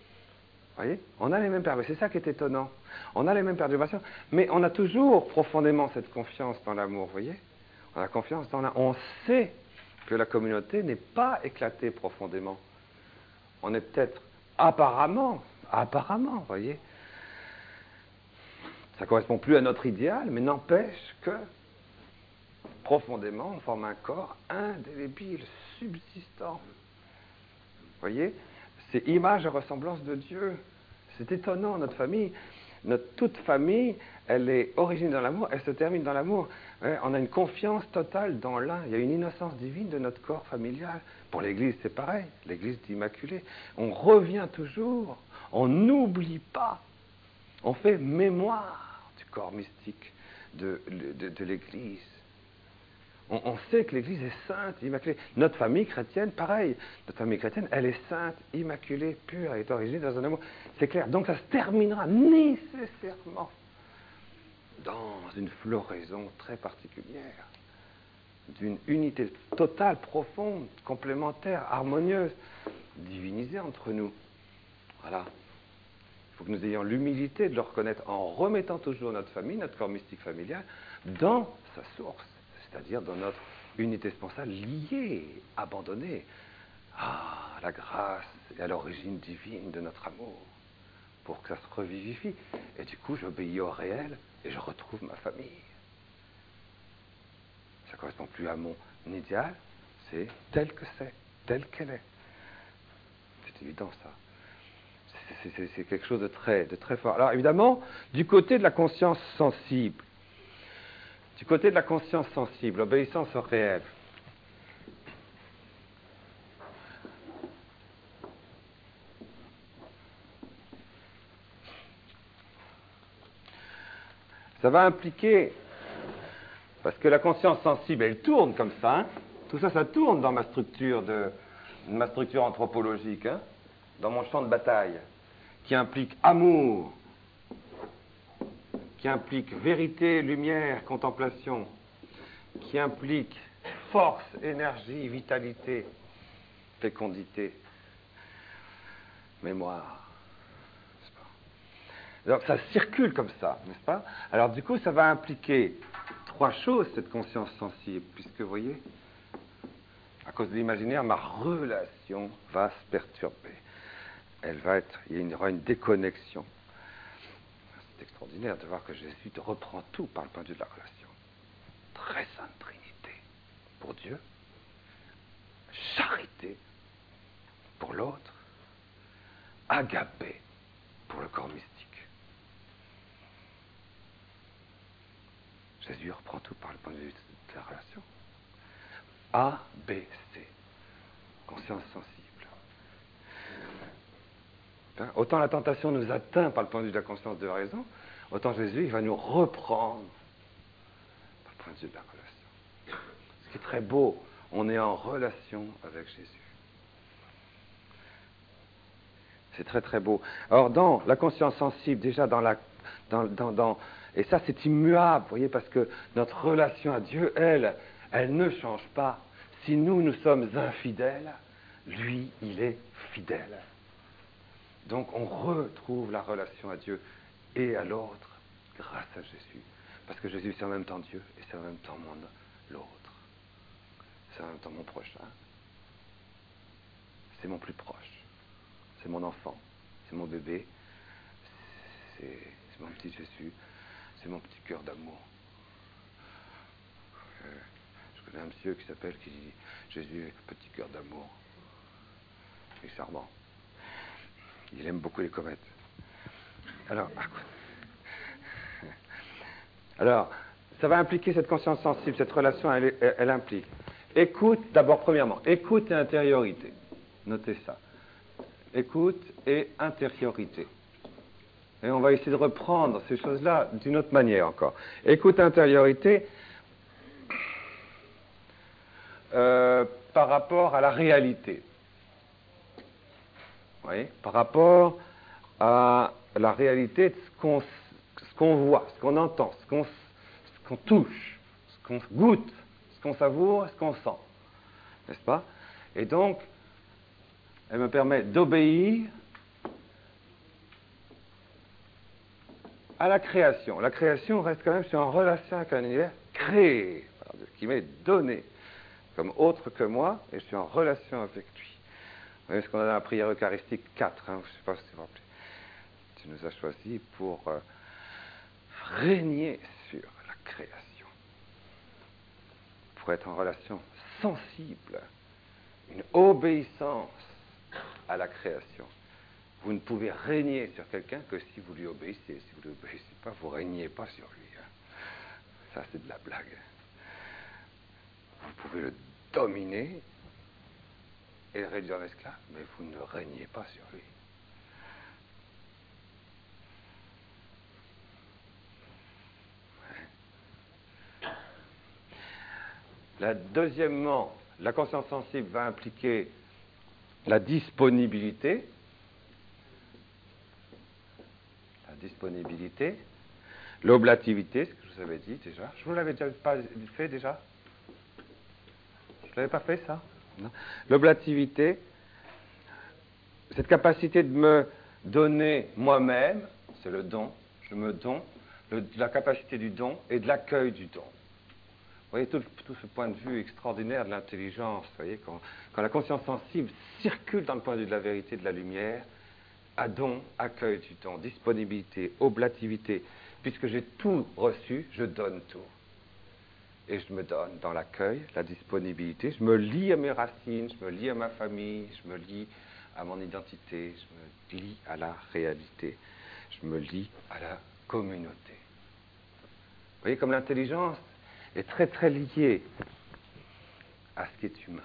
On a les mêmes perturbations. C'est ça qui est étonnant. On a les mêmes perturbations, mais on a toujours profondément cette confiance dans l'amour, vous voyez ? On a confiance dans l'amour. On sait que la communauté n'est pas éclatée profondément. On est peut-être apparemment, vous voyez, ça ne correspond plus à notre idéal, mais n'empêche que profondément, on forme un corps indélébile, subsistant. Vous voyez, c'est image et ressemblance de Dieu. C'est étonnant, notre famille, toute famille, elle est origine dans l'amour, elle se termine dans l'amour. On a une confiance totale dans l'un. Il y a une innocence divine de notre corps familial. Pour l'Église, c'est pareil. L'Église d'Immaculée. On revient toujours. On n'oublie pas. On fait mémoire du corps mystique de l'Église. On sait que l'Église est sainte, immaculée. Notre famille chrétienne, pareil. Notre famille chrétienne, elle est sainte, immaculée, pure, elle est originée dans un amour. C'est clair. Donc ça se terminera nécessairement dans une floraison très particulière, d'une unité totale, profonde, complémentaire, harmonieuse, divinisée entre nous. Voilà. Il faut que nous ayons l'humilité de le reconnaître en remettant toujours notre famille, notre corps mystique familial, dans sa source, c'est-à-dire dans notre unité sponsale liée, abandonnée à la grâce et à l'origine divine de notre amour, pour que ça se revivifie. Et du coup, j'obéis au réel et je retrouve ma famille. Ça ne correspond plus à mon idéal, c'est tel que c'est, tel qu'elle est. C'est évident, ça. C'est quelque chose de très fort. Alors, évidemment, du côté de la conscience sensible, l'obéissance au réel, ça va impliquer, parce que la conscience sensible, elle tourne comme ça, hein, tout ça, ça tourne dans ma structure anthropologique, hein, dans mon champ de bataille, qui implique amour, qui implique vérité, lumière, contemplation, qui implique force, énergie, vitalité, fécondité, mémoire. N'est-ce pas? Donc ça circule comme ça, n'est-ce pas? Alors du coup, ça va impliquer trois choses, cette conscience sensible, puisque vous voyez, à cause de l'imaginaire, ma relation va se perturber. Il y aura une déconnexion. C'est extraordinaire de voir que Jésus reprend tout par le point de vue de la relation. Très sainte Trinité pour Dieu, charité pour l'autre, agapé pour le corps mystique. Jésus reprend tout par le point de vue de la relation. A, B, C. Conscience sensible. Autant la tentation nous atteint par le point de vue de la conscience de raison, autant Jésus, il va nous reprendre par le point de vue de la relation. Ce qui est très beau, on est en relation avec Jésus. C'est très très beau. Alors dans la conscience sensible, déjà et ça c'est immuable, vous voyez, parce que notre relation à Dieu, elle ne change pas. Si nous sommes infidèles, lui, il est fidèle. Donc on retrouve la relation à Dieu et à l'autre grâce à Jésus. Parce que Jésus, c'est en même temps Dieu et c'est en même temps l'autre. C'est en même temps mon prochain. C'est mon plus proche. C'est mon enfant. C'est mon bébé. C'est mon petit Jésus. C'est mon petit cœur d'amour. Je connais un monsieur qui dit Jésus, petit cœur d'amour. Il est charmant. Il aime beaucoup les comètes. Alors, ça va impliquer cette conscience sensible, cette relation, elle implique. Écoute, d'abord, premièrement, écoute et intériorité. Notez ça. Écoute et intériorité. Et on va essayer de reprendre ces choses-là d'une autre manière encore. Écoute et intériorité par rapport à la réalité. Vous voyez, par rapport à la réalité de ce qu'on voit, ce qu'on entend, ce qu'on touche, ce qu'on goûte, ce qu'on savoure, ce qu'on sent. N'est-ce pas? Et donc, elle me permet d'obéir à la création. La création reste quand même, je suis en relation avec un univers créé par Dieu, qui m'est donné comme autre que moi, et je suis en relation avec lui. Vous voyez ce qu'on a dans la prière eucharistique 4, hein, je ne sais pas si vous vous rappelez. Tu nous as choisis pour régner sur la création, pour être en relation sensible, une obéissance à la création. Vous ne pouvez régner sur quelqu'un que si vous lui obéissez. Si vous ne lui obéissez pas, vous ne régnez pas sur lui. Hein. Ça, c'est de la blague. Vous pouvez le dominer et le réduire en esclave, mais vous ne régnez pas sur lui. Deuxièmement, la conscience sensible va impliquer la disponibilité. L'oblativité, ce que je vous avais dit déjà. Je vous l'avais déjà pas fait déjà. Je ne l'avais pas fait ça. L'oblativité, cette capacité de me donner moi-même, c'est le don, je me donne, la capacité du don et de l'accueil du don. Vous voyez tout ce point de vue extraordinaire de l'intelligence, vous voyez, quand la conscience sensible circule dans le point de vue de la vérité, de la lumière, à don, accueil du don, disponibilité, oblativité, puisque j'ai tout reçu, je donne tout. Et je me donne dans l'accueil, la disponibilité, je me lie à mes racines, je me lie à ma famille, je me lie à mon identité, je me lie à la réalité, je me lie à la communauté. Vous voyez comme l'intelligence est très très liée à ce qui est humain.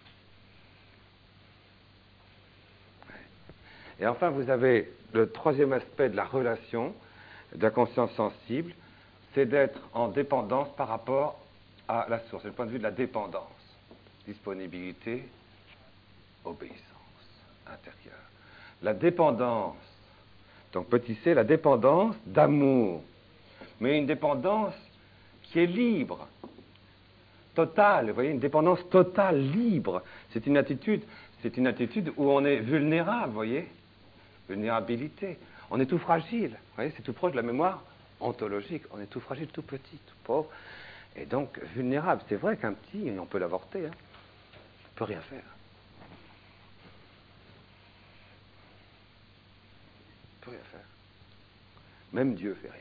Et enfin, vous avez le troisième aspect de la relation, de la conscience sensible, c'est d'être en dépendance par rapport à la source. C'est le point de vue de la dépendance. Disponibilité, obéissance intérieure. La dépendance, donc petit c, la dépendance d'amour. Mais une dépendance qui est libre, totale, vous voyez, une dépendance totale, libre. C'est une attitude où on est vulnérable, vous voyez, vulnérabilité. On est tout fragile, vous voyez, c'est tout proche de la mémoire ontologique. On est tout fragile, tout petit, tout pauvre, et donc vulnérable. C'est vrai qu'un petit, on peut l'avorter, hein. On peut rien faire. On peut rien faire. Même Dieu fait rien.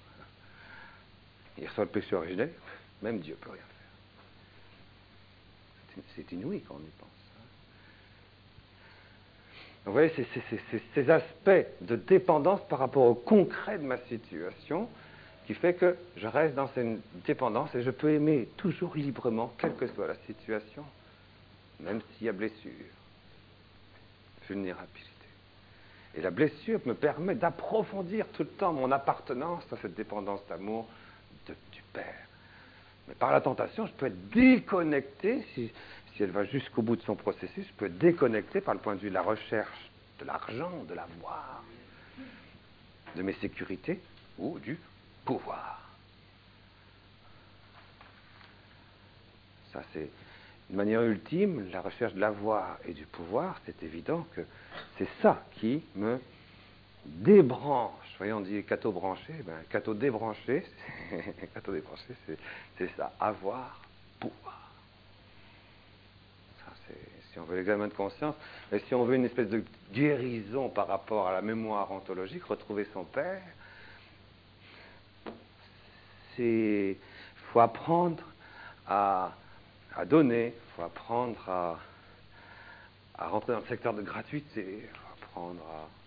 Il reçoit le péché originel, même Dieu peut rien faire. C'est inouï quand on y pense. Vous voyez, c'est ces aspects de dépendance par rapport au concret de ma situation qui fait que je reste dans cette dépendance et je peux aimer toujours librement, quelle que soit la situation, même s'il y a blessure, vulnérabilité. Et la blessure me permet d'approfondir tout le temps mon appartenance à cette dépendance d'amour du Père. Mais par la tentation, je peux être déconnecté, si elle va jusqu'au bout de son processus, je peux être déconnecté par le point de vue de la recherche de l'argent, de l'avoir, de mes sécurités ou du pouvoir. Ça, c'est une manière ultime, la recherche de l'avoir et du pouvoir, c'est évident que c'est ça qui me débranche. Vous voyez, on dit catho branché, catho débranché, catho débranché, c'est ça, avoir, pouvoir. Ça, c'est, si on veut l'examen de conscience, et si on veut une espèce de guérison par rapport à la mémoire ontologique, retrouver son Père, il faut apprendre à donner, il faut apprendre à rentrer dans le secteur de gratuité, il faut apprendre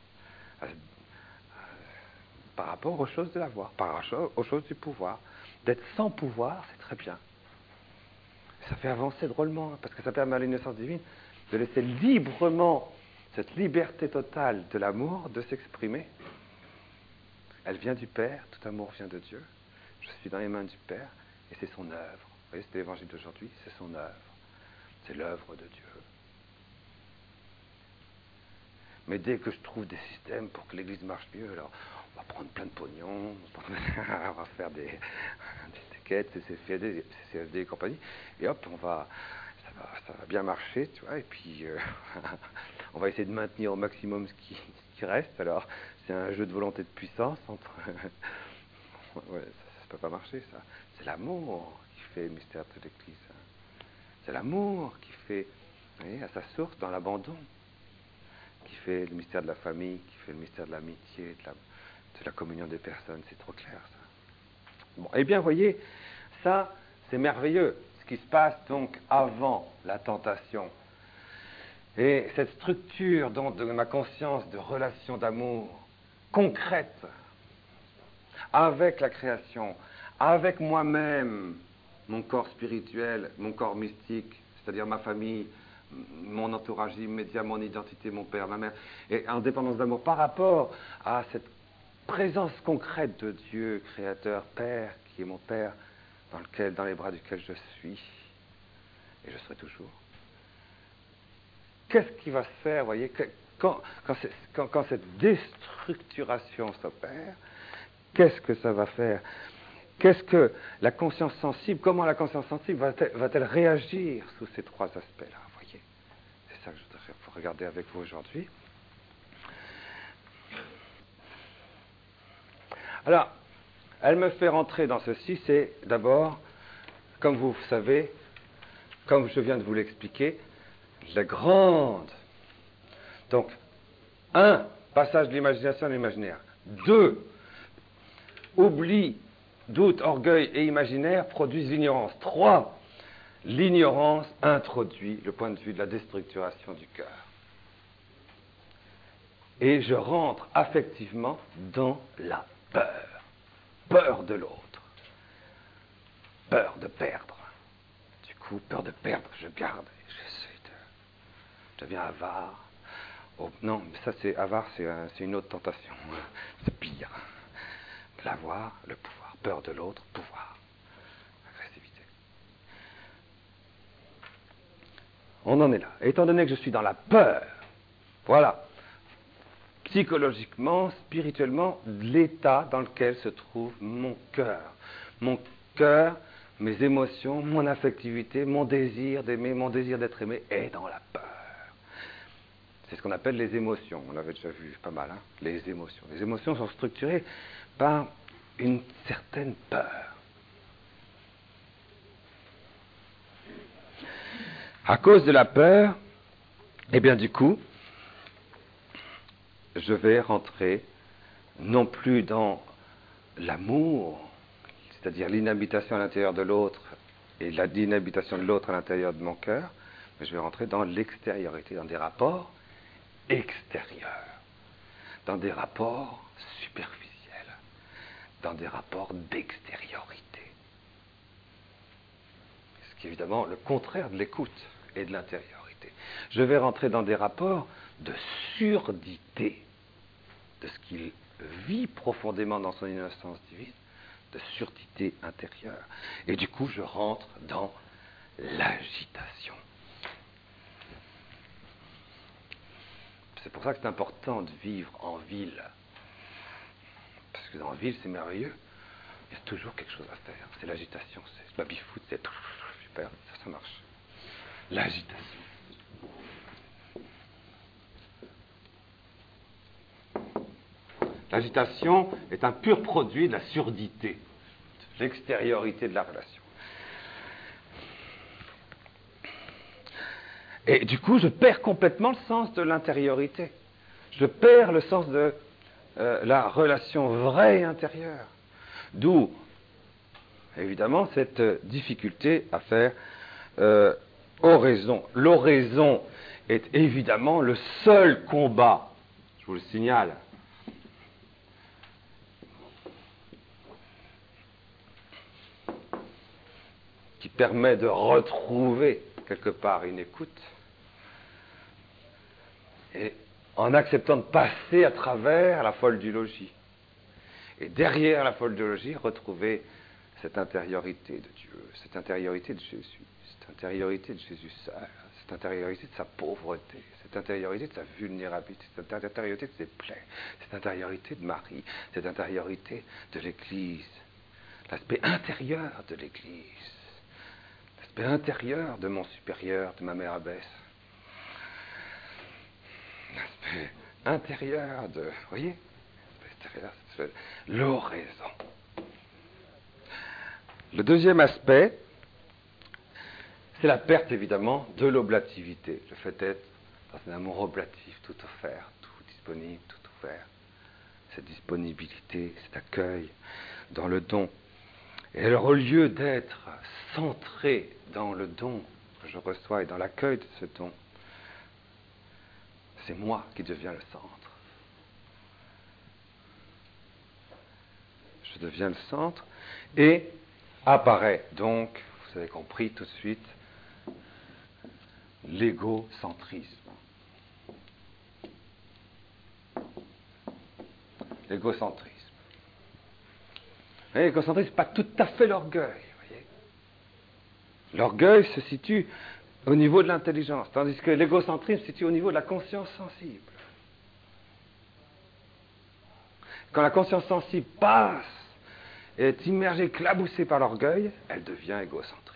par rapport aux choses de l'avoir, par rapport aux choses du pouvoir. D'être sans pouvoir, c'est très bien. Ça fait avancer drôlement, parce que ça permet à l'innocence divine de laisser librement cette liberté totale de l'amour de s'exprimer. Elle vient du Père, tout amour vient de Dieu. Je suis dans les mains du Père, et c'est son œuvre. Vous voyez, c'est l'évangile d'aujourd'hui, c'est son œuvre. C'est l'œuvre de Dieu. Mais dès que je trouve des systèmes pour que l'Église marche mieux, alors on va prendre plein de pognon, on va faire des quêtes, CCFD et compagnie, et hop, ça va bien marcher, tu vois, et puis on va essayer de maintenir au maximum ce qui reste. Alors, c'est un jeu de volonté de puissance entre... ouais, ça peut pas marcher, ça. C'est l'amour qui fait le mystère de l'Église. C'est l'amour qui fait, vous voyez, à sa source, dans l'abandon, qui fait le mystère de la famille, qui fait le mystère de l'amitié, de la communion des personnes. C'est trop clair, ça. Bon, eh bien, vous voyez, ça, c'est merveilleux, ce qui se passe donc avant la tentation. Et cette structure donc, de ma conscience de relation d'amour concrète avec la création, avec moi-même, mon corps spirituel, mon corps mystique, c'est-à-dire ma famille, mon entourage immédiat, mon identité, mon père, ma mère, et en dépendance d'amour par rapport à cette présence concrète de Dieu, Créateur, Père, qui est mon Père, dans les bras duquel je suis. et je serai toujours. Qu'est-ce qui va se faire, vous voyez, quand cette déstructuration s'opère, qu'est-ce que ça va faire? Qu'est-ce que la conscience sensible, comment la conscience sensible va-t-elle réagir sous ces trois aspects-là, vous voyez? C'est ça que je voudrais regarder avec vous aujourd'hui. Alors, elle me fait rentrer dans ceci, c'est d'abord, comme vous savez, comme je viens de vous l'expliquer, la grande. Donc, 1, passage de l'imagination à l'imaginaire. 2, oubli, doute, orgueil et imaginaire produisent l'ignorance. 3, l'ignorance introduit le point de vue de la déstructuration du cœur. Et je rentre affectivement dans la peur. Peur de l'autre. Peur de perdre. Du coup, peur de perdre, je garde. Je deviens avare. Oh, non, mais ça, c'est avare, c'est une autre tentation. C'est pire. L'avoir, le pouvoir. Peur de l'autre, pouvoir. Agressivité. On en est là. Étant donné que je suis dans la peur, voilà, psychologiquement, spirituellement, l'état dans lequel se trouve mon cœur. Mon cœur, mes émotions, mon affectivité, mon désir d'aimer, mon désir d'être aimé est dans la peur. C'est ce qu'on appelle les émotions. On l'avait déjà vu pas mal, hein, les émotions. Les émotions sont structurées par une certaine peur. À cause de la peur, eh bien du coup, je vais rentrer non plus dans l'amour, c'est-à-dire l'inhabitation à l'intérieur de l'autre et l'inhabitation de l'autre à l'intérieur de mon cœur, mais je vais rentrer dans l'extériorité, dans des rapports extérieurs, dans des rapports superficiels, dans des rapports d'extériorité. Ce qui est évidemment le contraire de l'écoute et de l'intériorité. Je vais rentrer dans des rapports de surdité de ce qu'il vit profondément dans son innocence divine, de surdité intérieure. Et du coup, je rentre dans l'agitation. C'est pour ça que c'est important de vivre en ville. Parce que dans la ville, c'est merveilleux. Il y a toujours quelque chose à faire. C'est l'agitation, c'est le baby-foot, c'est super, ça marche. L'agitation. L'agitation est un pur produit de la surdité, de l'extériorité de la relation. Et du coup, je perds complètement le sens de l'intériorité. Je perds le sens de la relation vraie et intérieure. D'où, évidemment, cette difficulté à faire oraison. L'oraison est évidemment le seul combat, je vous le signale, qui permet de retrouver quelque part une écoute, et en acceptant de passer à travers la folle du logis. Et derrière la folle du logis, retrouver cette intériorité de Dieu, cette intériorité de Jésus, cette intériorité de Jésus seul, cette intériorité de sa pauvreté, cette intériorité de sa vulnérabilité, cette intériorité de ses plaies, cette intériorité de Marie, cette intériorité de l'Église, l'aspect intérieur de l'Église, l'aspect intérieur de mon supérieur, de ma mère abbesse, l'aspect intérieur de, vous voyez, l'oraison. Le deuxième aspect, c'est la perte évidemment de l'oblativité, le fait d'être dans un amour oblatif, tout offert, tout disponible, tout ouvert, cette disponibilité, cet accueil dans le don. Et alors au lieu d'être centré dans le don que je reçois et dans l'accueil de ce don, c'est moi qui deviens le centre. Je deviens le centre et apparaît donc, vous avez compris tout de suite, l'égocentrisme. L'égocentrisme. L'égocentrisme, c'est pas tout à fait l'orgueil, vous voyez. L'orgueil se situe au niveau de l'intelligence, tandis que l'égocentrisme se situe au niveau de la conscience sensible. Quand la conscience sensible passe et est immergée, éclaboussée par l'orgueil, elle devient égocentrique.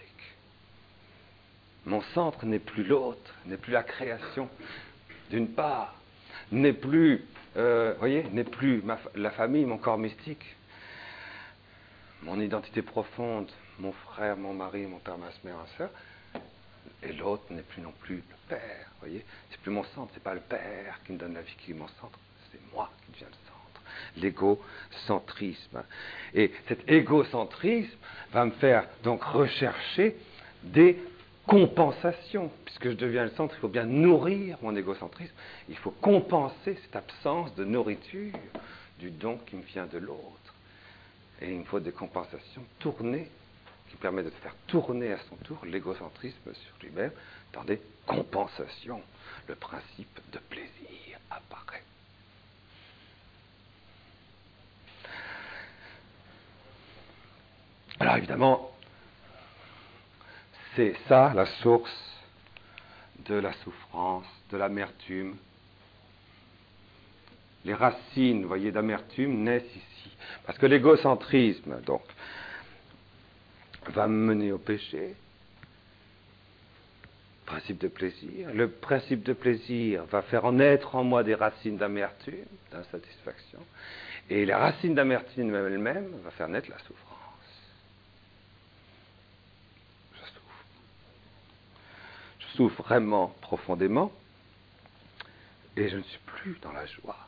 Mon centre n'est plus l'autre, n'est plus la création, d'une part, n'est plus, n'est plus la famille, mon corps mystique, mon identité profonde, mon frère, mon mari, mon père, ma mère, ma soeur, et l'autre n'est plus non plus le père, voyez, c'est plus mon centre, c'est pas le père qui me donne la vie qui est mon centre, c'est moi qui deviens le centre, l'égocentrisme. Et cet égocentrisme va me faire donc rechercher des compensations, puisque je deviens le centre, il faut bien nourrir mon égocentrisme, il faut compenser cette absence de nourriture du don qui me vient de l'autre. Et il me faut des compensations tournées, qui permettent de faire tourner à son tour l'égocentrisme sur lui-même dans des compensations. Le principe de plaisir apparaît. Alors évidemment, c'est ça la source de la souffrance, de l'amertume. Les racines, vous voyez, d'amertume naissent ici. Parce que l'égocentrisme, donc, va me mener au péché. Principe de plaisir. Le principe de plaisir va faire en naître en moi des racines d'amertume, d'insatisfaction. Et les racines d'amertume elles-mêmes vont faire naître la souffrance. Je souffre vraiment profondément et je ne suis plus dans la joie.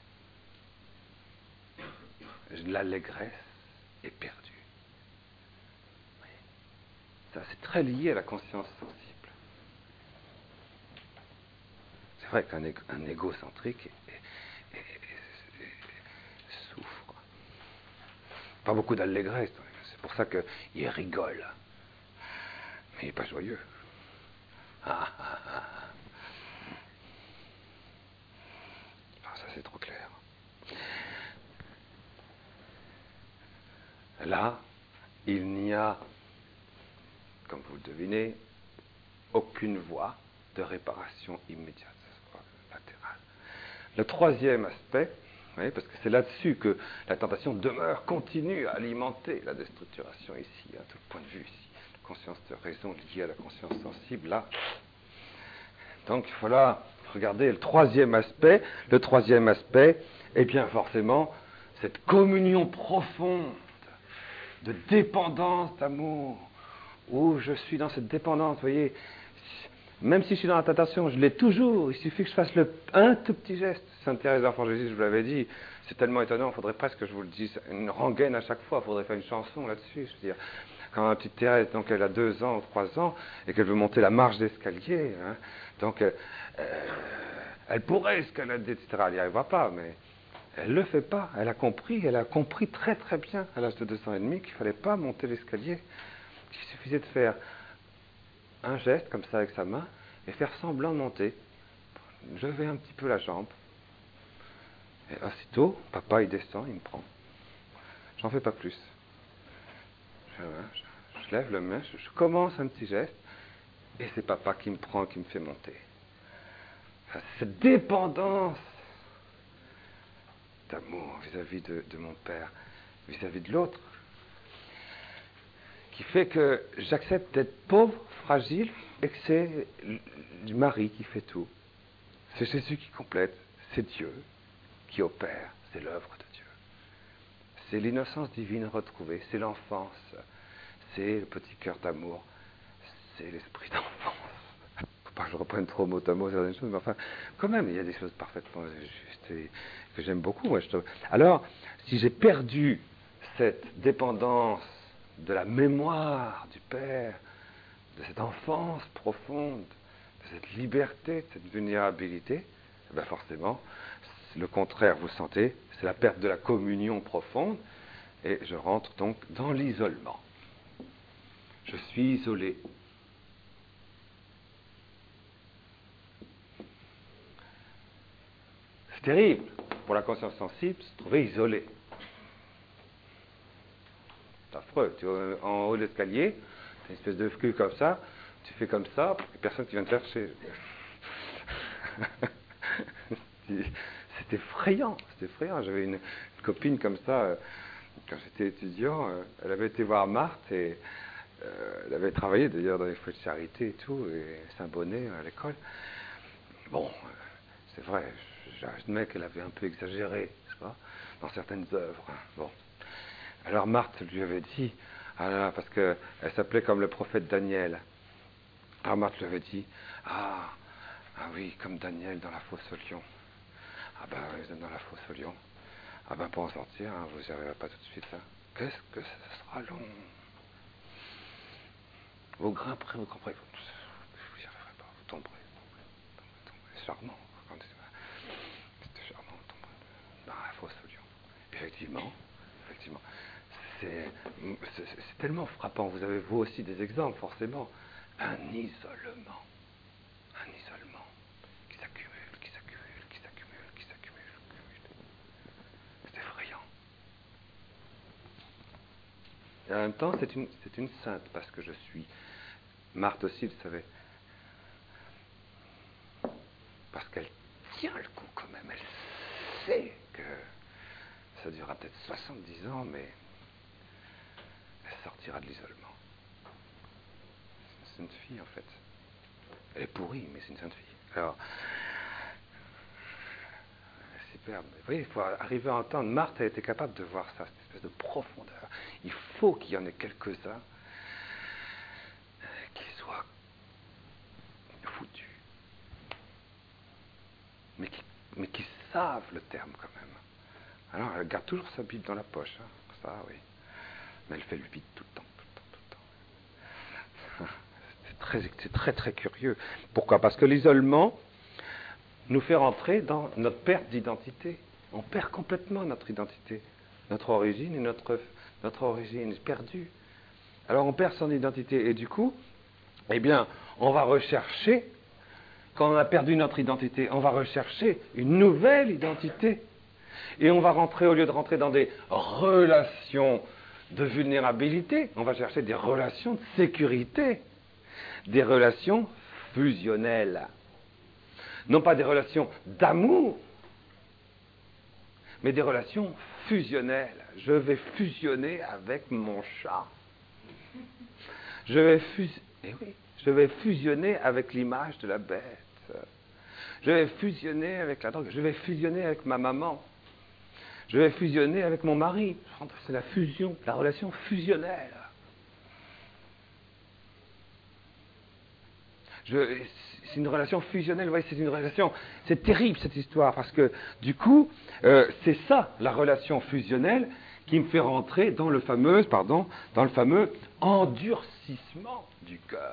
L'allégresse est perdue. Ça, c'est très lié à la conscience sensible. C'est vrai qu'un égocentrique souffre. Pas beaucoup d'allégresse. C'est pour ça qu'il rigole. Mais il n'est pas joyeux. Ah, ça, c'est trop clair. Là, il n'y a, comme vous le devinez, aucune voie de réparation immédiate, latérale. Le troisième aspect, oui, parce que c'est là-dessus que la tentation demeure, continue à alimenter la déstructuration ici, à tout point de vue ici. La conscience de raison liée à la conscience sensible, là. Donc il faut là regarder le troisième aspect. Le troisième aspect, eh bien forcément, cette communion profonde de dépendance d'amour, où je suis dans cette dépendance, vous voyez, même si je suis dans la tentation, je l'ai toujours, il suffit que je fasse un tout petit geste. Sainte Thérèse d'Enfant Jésus, je vous l'avais dit, c'est tellement étonnant, il faudrait presque que je vous le dise, une rengaine à chaque fois, il faudrait faire une chanson là-dessus, je veux dire. Quand ma petite Thérèse, donc elle a 2 ans ou 3 ans, et qu'elle veut monter la marche d'escalier, hein, donc elle pourrait escalader, etc., elle n'y arrivera pas, mais elle ne le fait pas, elle a compris très très bien, à l'âge de 2 ans et demi, qu'il ne fallait pas monter l'escalier, qu'il suffisait de faire un geste comme ça avec sa main, et faire semblant de monter. Je vais un petit peu la jambe, et aussitôt, papa il descend, il me prend. J'en fais pas plus. Je lève le main, je commence un petit geste, et c'est papa qui me prend, qui me fait monter. Cette dépendance d'amour vis-à-vis de mon père, vis-à-vis de l'autre, qui fait que j'accepte d'être pauvre, fragile, et que c'est le mari qui fait tout. C'est Jésus qui complète, c'est Dieu qui opère, c'est l'œuvre de Dieu. C'est l'innocence divine retrouvée, c'est l'enfance, c'est le petit cœur d'amour, c'est l'esprit d'enfance. Faut pas que je reprenne trop mot à mot certaines choses, mais enfin, quand même, il y a des choses parfaitement justes et que j'aime beaucoup. Moi, alors, si j'ai perdu cette dépendance de la mémoire du Père, de cette enfance profonde, de cette liberté, de cette vulnérabilité, eh bien forcément, le contraire, vous sentez, c'est la perte de la communion profonde, et je rentre donc dans l'isolement. Je suis isolé. C'est terrible pour la conscience sensible de se trouver isolé. C'est affreux. Tu es en haut de l'escalier, tu as une espèce de cul comme ça, tu fais comme ça, et personne qui vient te chercher. C'était effrayant, c'était effrayant. J'avais une copine comme ça, quand j'étais étudiant, elle avait été voir Marthe, et elle avait travaillé d'ailleurs dans les feux de charité et tout, et Saint-Bonnet à l'école. Bon, c'est vrai, j'admets qu'elle avait un peu exagéré, n'est-ce pas, dans certaines œuvres. Bon. Alors Marthe lui avait dit, ah là là, parce qu'elle s'appelait comme le prophète Daniel. Alors Marthe lui avait dit, ah oui, comme Daniel dans la fosse au lion. Ah ben, vous êtes dans la fosse au lion. Ah ben, pour en sortir, hein, vous n'y arriverez pas tout de suite. Hein. Qu'est-ce que ça sera long. Vous grimperez, vous n'y arriverez pas, vous tomberez. C'est charmant. C'était charmant, vous tomberez dans la fosse au lion. Et effectivement, c'est tellement frappant. Vous avez vous aussi des exemples, forcément. Un isolement qui s'accumule, qui s'accumule, qui s'accumule, qui s'accumule. C'est effrayant. Et en même temps, c'est une sainte, parce que je suis. Marthe aussi le savait. Parce qu'elle tient le coup quand même. Elle sait que ça durera peut-être 70 ans, mais elle sortira de l'isolement. C'est une sainte fille, en fait. Elle est pourrie, mais c'est une sainte fille. Alors, c'est superbe. Vous voyez, il faut arriver à entendre. Marthe a été capable de voir ça, cette espèce de profondeur. Il faut qu'il y en ait quelques-uns qui soient foutus, mais qui savent le terme quand même. Alors, elle garde toujours sa Bible dans la poche, hein. Ça, oui. Mais elle fait le vide tout le temps. C'est très, très curieux. Pourquoi ? Parce que l'isolement nous fait rentrer dans notre perte d'identité. On perd complètement notre identité. Notre origine et notre origine est perdue. Alors on perd son identité. Et du coup, eh bien, on va rechercher, quand on a perdu notre identité, on va rechercher une nouvelle identité. Et on va rentrer, au lieu de rentrer dans des relations de vulnérabilité, on va chercher des relations de sécurité. Des relations fusionnelles. Non pas des relations d'amour, mais des relations fusionnelles. Je vais fusionner avec mon chat. Je vais fusionner avec l'image de la bête. Je vais fusionner avec la drogue. Je vais fusionner avec ma maman. Je vais fusionner avec mon mari. C'est la fusion, la relation fusionnelle. C'est une relation fusionnelle, vous voyez, c'est terrible cette histoire, parce que du coup, c'est ça, la relation fusionnelle, qui me fait rentrer dans le fameux endurcissement du cœur.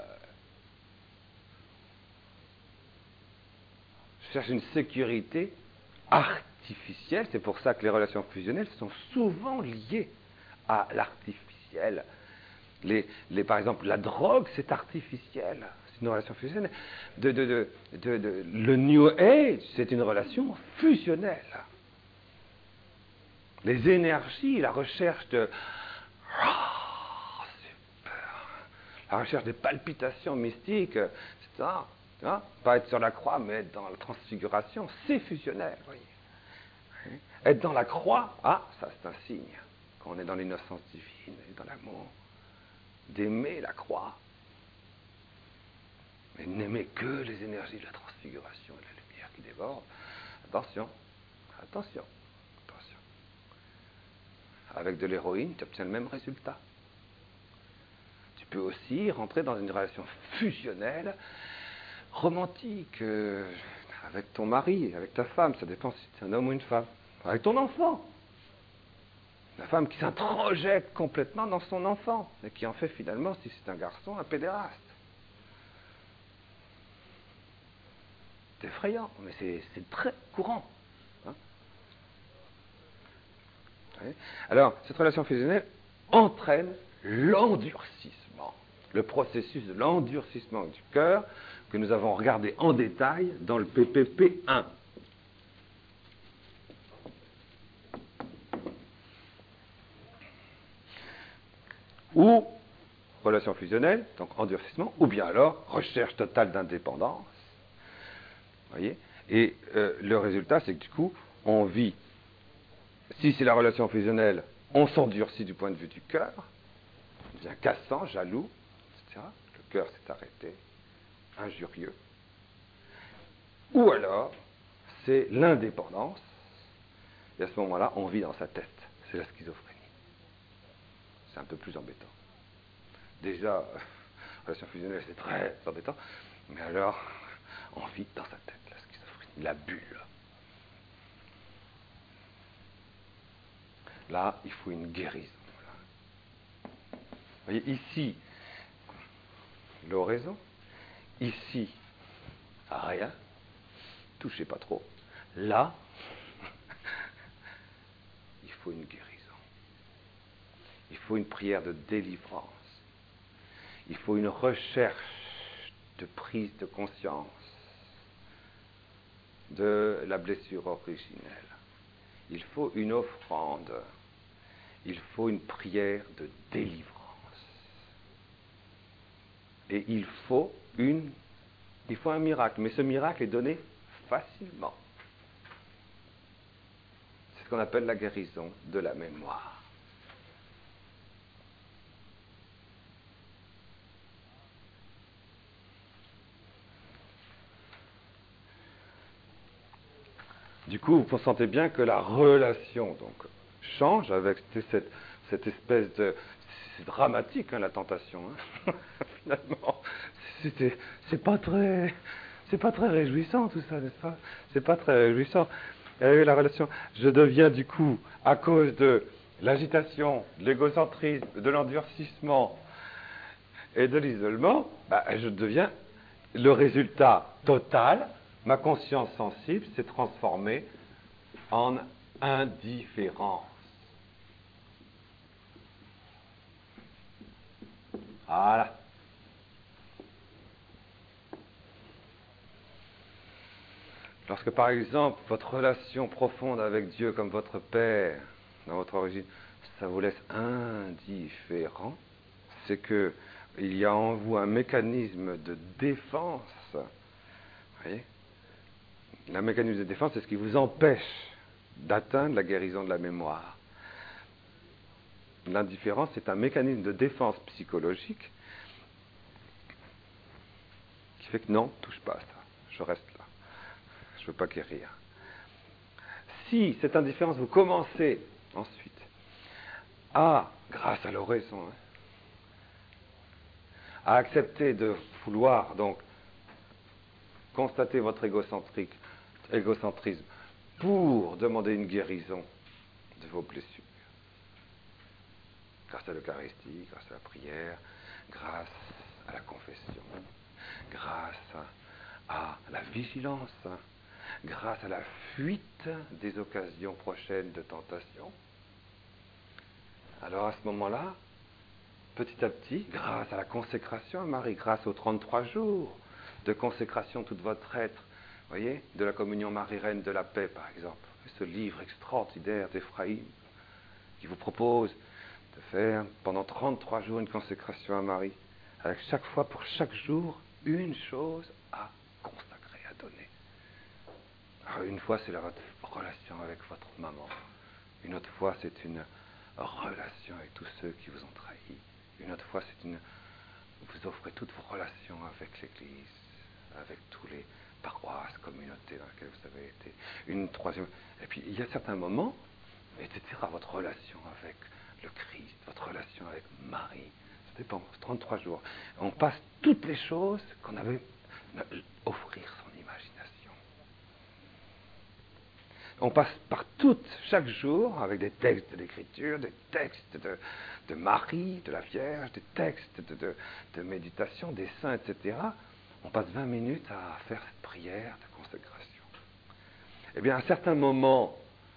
Je cherche une sécurité artificielle, c'est pour ça que les relations fusionnelles sont souvent liées à l'artificiel. Par exemple, la drogue, c'est artificiel. C'est une relation fusionnelle. Le New Age, c'est une relation fusionnelle. Les énergies, la recherche de... la recherche des palpitations mystiques, c'est ça. Hein? Pas être sur la croix, mais être dans la transfiguration, c'est fusionnel. Voyez. Être dans la croix, ça c'est un signe. Quand on est dans l'innocence divine et dans l'amour, d'aimer la croix. Mais n'aimer que les énergies de la transfiguration et de la lumière qui déborde. Attention. Avec de l'héroïne, tu obtiens le même résultat. Tu peux aussi rentrer dans une relation fusionnelle, romantique, avec ton mari, avec ta femme, ça dépend si c'est un homme ou une femme, avec ton enfant. La femme qui s'introjette complètement dans son enfant, et qui en fait finalement, si c'est un garçon, un pédéraste. C'est effrayant, mais c'est très courant. Hein. Alors, cette relation fusionnelle entraîne l'endurcissement, le processus de l'endurcissement du cœur que nous avons regardé en détail dans le PPP 1. Ou relation relation fusionnelle, donc endurcissement, ou bien alors recherche totale d'indépendance. Voyez? Et le résultat, c'est que du coup, on vit, si c'est la relation fusionnelle, on s'endurcit du point de vue du cœur, on devient cassant, jaloux, etc. Le cœur s'est arrêté, injurieux. Ou alors, c'est l'indépendance, et à ce moment-là, on vit dans sa tête. C'est la schizophrénie. C'est un peu plus embêtant. Déjà, relation fusionnelle, c'est très embêtant, mais alors, on vit dans sa tête, la schizophrénie, la bulle. Là, il faut une guérison. Vous voyez, ici, l'oraison, ici, rien, touchez pas trop. Là, il faut une guérison. Il faut une prière de délivrance. Il faut une recherche de prise de conscience de la blessure originelle. Il faut une offrande. Il faut une prière de délivrance. Et il faut un miracle. Mais ce miracle est donné facilement. C'est ce qu'on appelle la guérison de la mémoire. Du coup, vous sentez bien que la relation donc change avec cette espèce de... C'est dramatique, hein, la tentation. Hein. Finalement, c'est pas très réjouissant tout ça, n'est-ce pas? C'est pas très réjouissant. Et la relation, je deviens du coup, à cause de l'agitation, de l'égocentrisme, de l'endurcissement et de l'isolement, je deviens le résultat total. Ma conscience sensible s'est transformée en indifférence. Voilà. Lorsque, par exemple, votre relation profonde avec Dieu comme votre Père, dans votre origine, ça vous laisse indifférent, c'est que il y a en vous un mécanisme de défense. Vous voyez? Le mécanisme de défense, c'est ce qui vous empêche d'atteindre la guérison de la mémoire. L'indifférence, c'est un mécanisme de défense psychologique qui fait que non, touche pas à ça, je reste là, je ne veux pas guérir. Si cette indifférence, vous commencez ensuite à, grâce à l'oraison, à accepter de vouloir donc constater votre égocentrisme pour demander une guérison de vos blessures, grâce à l'Eucharistie, grâce à la prière, grâce à la confession, grâce à la vigilance, grâce à la fuite des occasions prochaines de tentation. Alors à ce moment-là, petit à petit, grâce à la consécration à Marie, grâce aux 33 jours de consécration toute votre être, voyez, de la communion Marie-Reine de la paix par exemple, ce livre extraordinaire d'Ephraïm qui vous propose de faire pendant 33 jours une consécration à Marie, avec chaque fois, pour chaque jour, une chose à consacrer, à donner. Alors, une fois, c'est votre relation avec votre maman. Une autre fois, c'est une relation avec tous ceux qui vous ont trahi. Une autre fois, vous offrez toutes vos relations avec l'Église, avec tous les paroisses, communautés dans lesquelles vous avez été. Une troisième. Et puis, il y a certains moments, etc., votre relation avec le Christ, votre relation avec Marie, ça dépend, 33 jours. On passe toutes les choses qu'on avait offrir son imagination. On passe par toutes, chaque jour, avec des textes de l'Écriture, des textes de Marie, de la Vierge, des textes de méditation, des saints, etc. On passe 20 minutes à faire cette prière de consécration. Eh bien, à certains moments,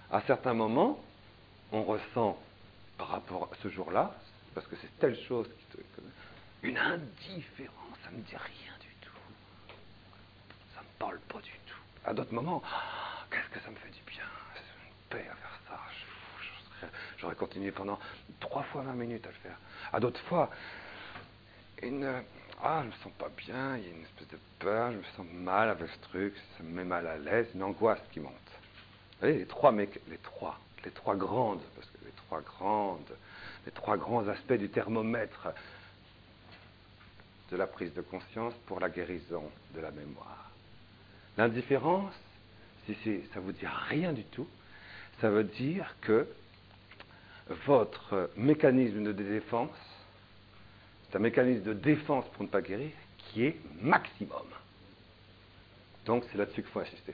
on ressent, par rapport à ce jour-là, parce que c'est telle chose une indifférence, ça ne me dit rien du tout. Ça ne me parle pas du tout. À d'autres moments, qu'est-ce que ça me fait du bien, c'est une paix à faire ça. J'aurais continué pendant 3 fois 20 minutes à le faire. À d'autres fois, je me sens pas bien, il y a une espèce de peur, je me sens mal avec ce truc, ça me met mal à l'aise, une angoisse qui monte. Vous voyez, les trois grandes, parce que les trois grands aspects du thermomètre de la prise de conscience pour la guérison de la mémoire. L'indifférence, ça vous dit rien du tout, ça veut dire que votre mécanisme de défense, c'est un mécanisme de défense pour ne pas guérir qui est maximum. Donc c'est là-dessus qu'il faut insister.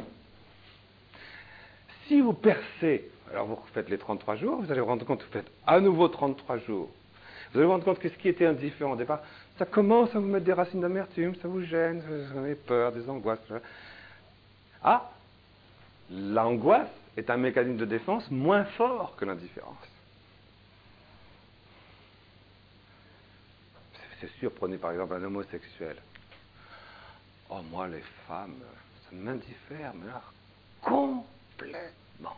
Si vous percez, alors vous faites les 33 jours, vous allez vous rendre compte que vous faites à nouveau 33 jours. Vous allez vous rendre compte que ce qui était indifférent au départ, ça commence à vous mettre des racines d'amertume, ça vous gêne, vous avez peur, des angoisses. Ah, l'angoisse est un mécanisme de défense moins fort que l'indifférence. C'est sûr, prenez par exemple un homosexuel. Oh, moi, les femmes, ça m'indiffère, mais là, complètement.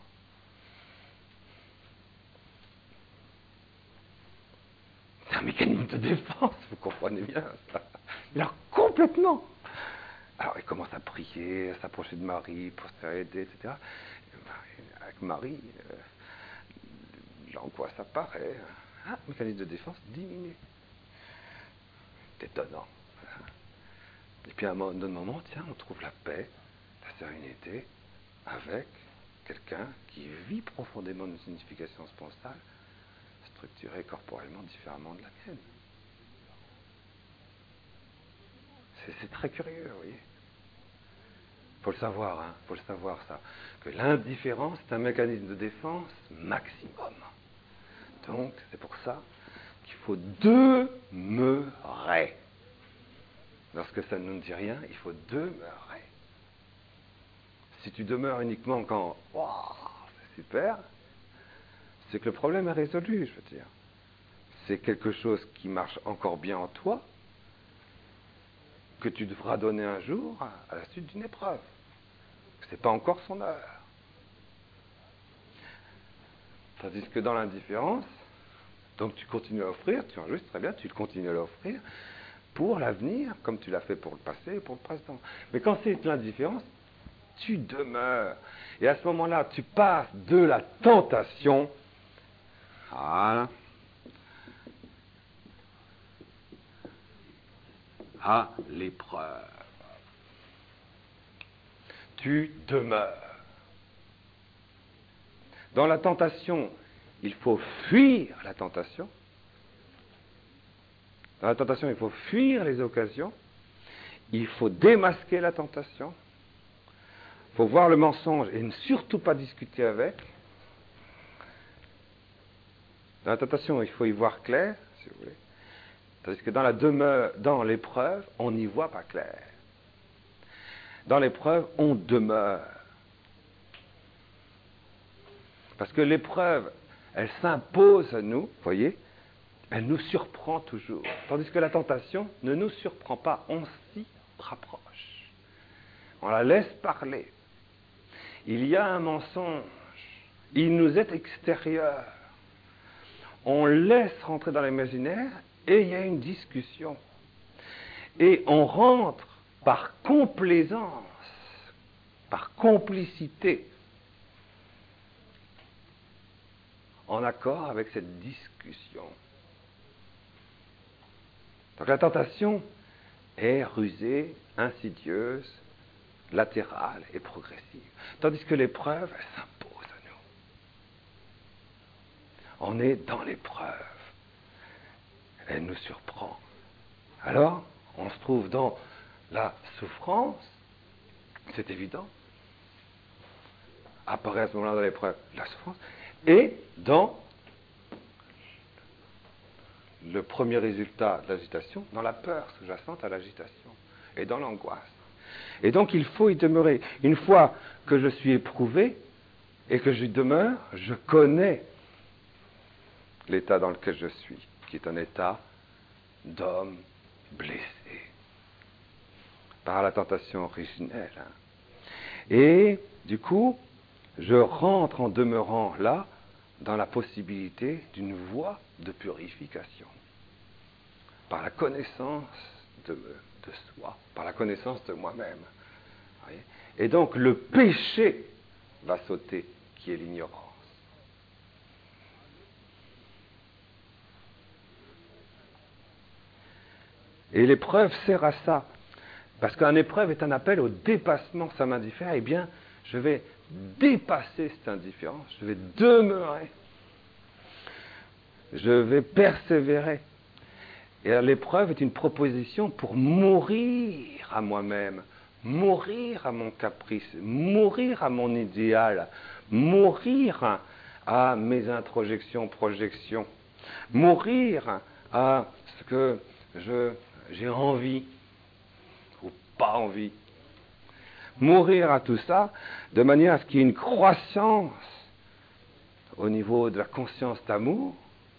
C'est un mécanisme de défense, vous comprenez bien ça. Mais alors, complètement. Alors, il commence à prier, à s'approcher de Marie pour se faire aider, etc. Avec Marie, l'angoisse apparaît. Ah, le mécanisme de défense diminue. C'est étonnant. Et puis à un moment, tiens, on trouve la paix, la sérénité, avec quelqu'un qui vit profondément une signification sponsale, structurée corporellement différemment de la mienne. C'est très curieux, vous voyez. Faut le savoir, hein, faut le savoir ça. Que l'indifférence est un mécanisme de défense maximum. Donc, c'est pour ça qu'il faut demeurer. Lorsque ça ne nous dit rien, il faut demeurer. Si tu demeures uniquement quand « Waouh, c'est super », c'est que le problème est résolu, je veux dire. C'est quelque chose qui marche encore bien en toi, que tu devras donner un jour à la suite d'une épreuve. Ce n'est pas encore son heure. Tandis que dans l'indifférence, donc tu continues à offrir, tu enregistres très bien, tu continues à l'offrir pour l'avenir, comme tu l'as fait pour le passé et pour le présent. Mais quand c'est l'indifférence, tu demeures. Et à ce moment-là, tu passes de la tentation à l'épreuve. Tu demeures. Dans la tentation, il faut fuir la tentation. Dans la tentation, il faut fuir les occasions. Il faut démasquer la tentation. Il faut voir le mensonge et ne surtout pas discuter avec. Dans la tentation, il faut y voir clair, si vous voulez. Tandis que dans l'épreuve, on n'y voit pas clair. Dans l'épreuve, on demeure. Parce que l'épreuve, elle s'impose à nous, vous voyez, elle nous surprend toujours. Tandis que la tentation ne nous surprend pas, on s'y rapproche. On la laisse parler. Il y a un mensonge, il nous est extérieur. On laisse rentrer dans l'imaginaire et il y a une discussion. Et on rentre par complaisance, par complicité, en accord avec cette discussion. Donc la tentation est rusée, insidieuse, latérale et progressive. Tandis que l'épreuve, elle s'impose à nous. On est dans l'épreuve. Elle nous surprend. Alors, on se trouve dans la souffrance, c'est évident. Apparaît à ce moment-là dans l'épreuve la souffrance. Et dans le premier résultat de l'agitation, dans la peur sous-jacente à l'agitation et dans l'angoisse. Et donc il faut y demeurer. Une fois que je suis éprouvé et que j'y demeure, je connais l'état dans lequel je suis, qui est un état d'homme blessé par la tentation originelle. Et du coup, je rentre en demeurant là dans la possibilité d'une voie de purification. par la connaissance de soi, par la connaissance de moi-même. Voyez. Et donc le péché va sauter, qui est l'ignorance. Et l'épreuve sert à ça. Parce qu'une épreuve est un appel au dépassement. Ça m'indiffère. Eh bien, je vais dépasser cette indifférence. Je vais demeurer. Je vais persévérer. Et alors, l'épreuve est une proposition pour mourir à moi-même, mourir à mon caprice, mourir à mon idéal, mourir à mes introjections, projections, mourir à ce que j'ai envie ou pas envie. Mourir à tout ça de manière à ce qu'il y ait une croissance au niveau de la conscience d'amour,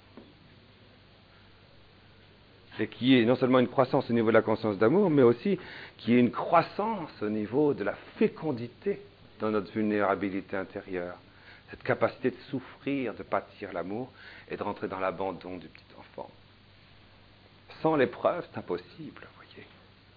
et qu'il y ait non seulement une croissance au niveau de la conscience d'amour, mais aussi qu'il y ait une croissance au niveau de la fécondité dans notre vulnérabilité intérieure. Cette capacité de souffrir, de pâtir l'amour et de rentrer dans l'abandon du petit enfant. Sans l'épreuve, c'est impossible, vous voyez.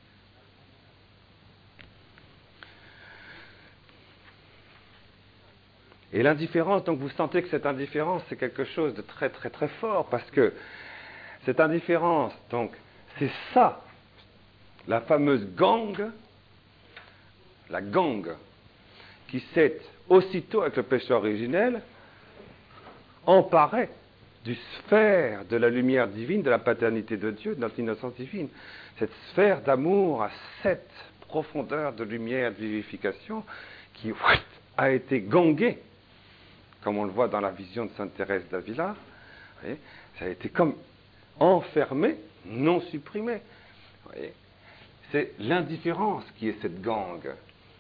Et l'indifférence, donc vous sentez que cette indifférence, c'est quelque chose de très très très fort, parce que cette indifférence, donc, c'est ça, la fameuse gangue, la gangue, qui s'est, aussitôt avec le péché originel, emparée du sphère de la lumière divine, de la paternité de Dieu, de notre innocence divine. Cette sphère d'amour à cette profondeur de lumière, de vivification, qui a été ganguée, comme on le voit dans la vision de Sainte Thérèse d'Avila. Ça a été comme enfermé, non supprimé. C'est l'indifférence qui est cette gangue.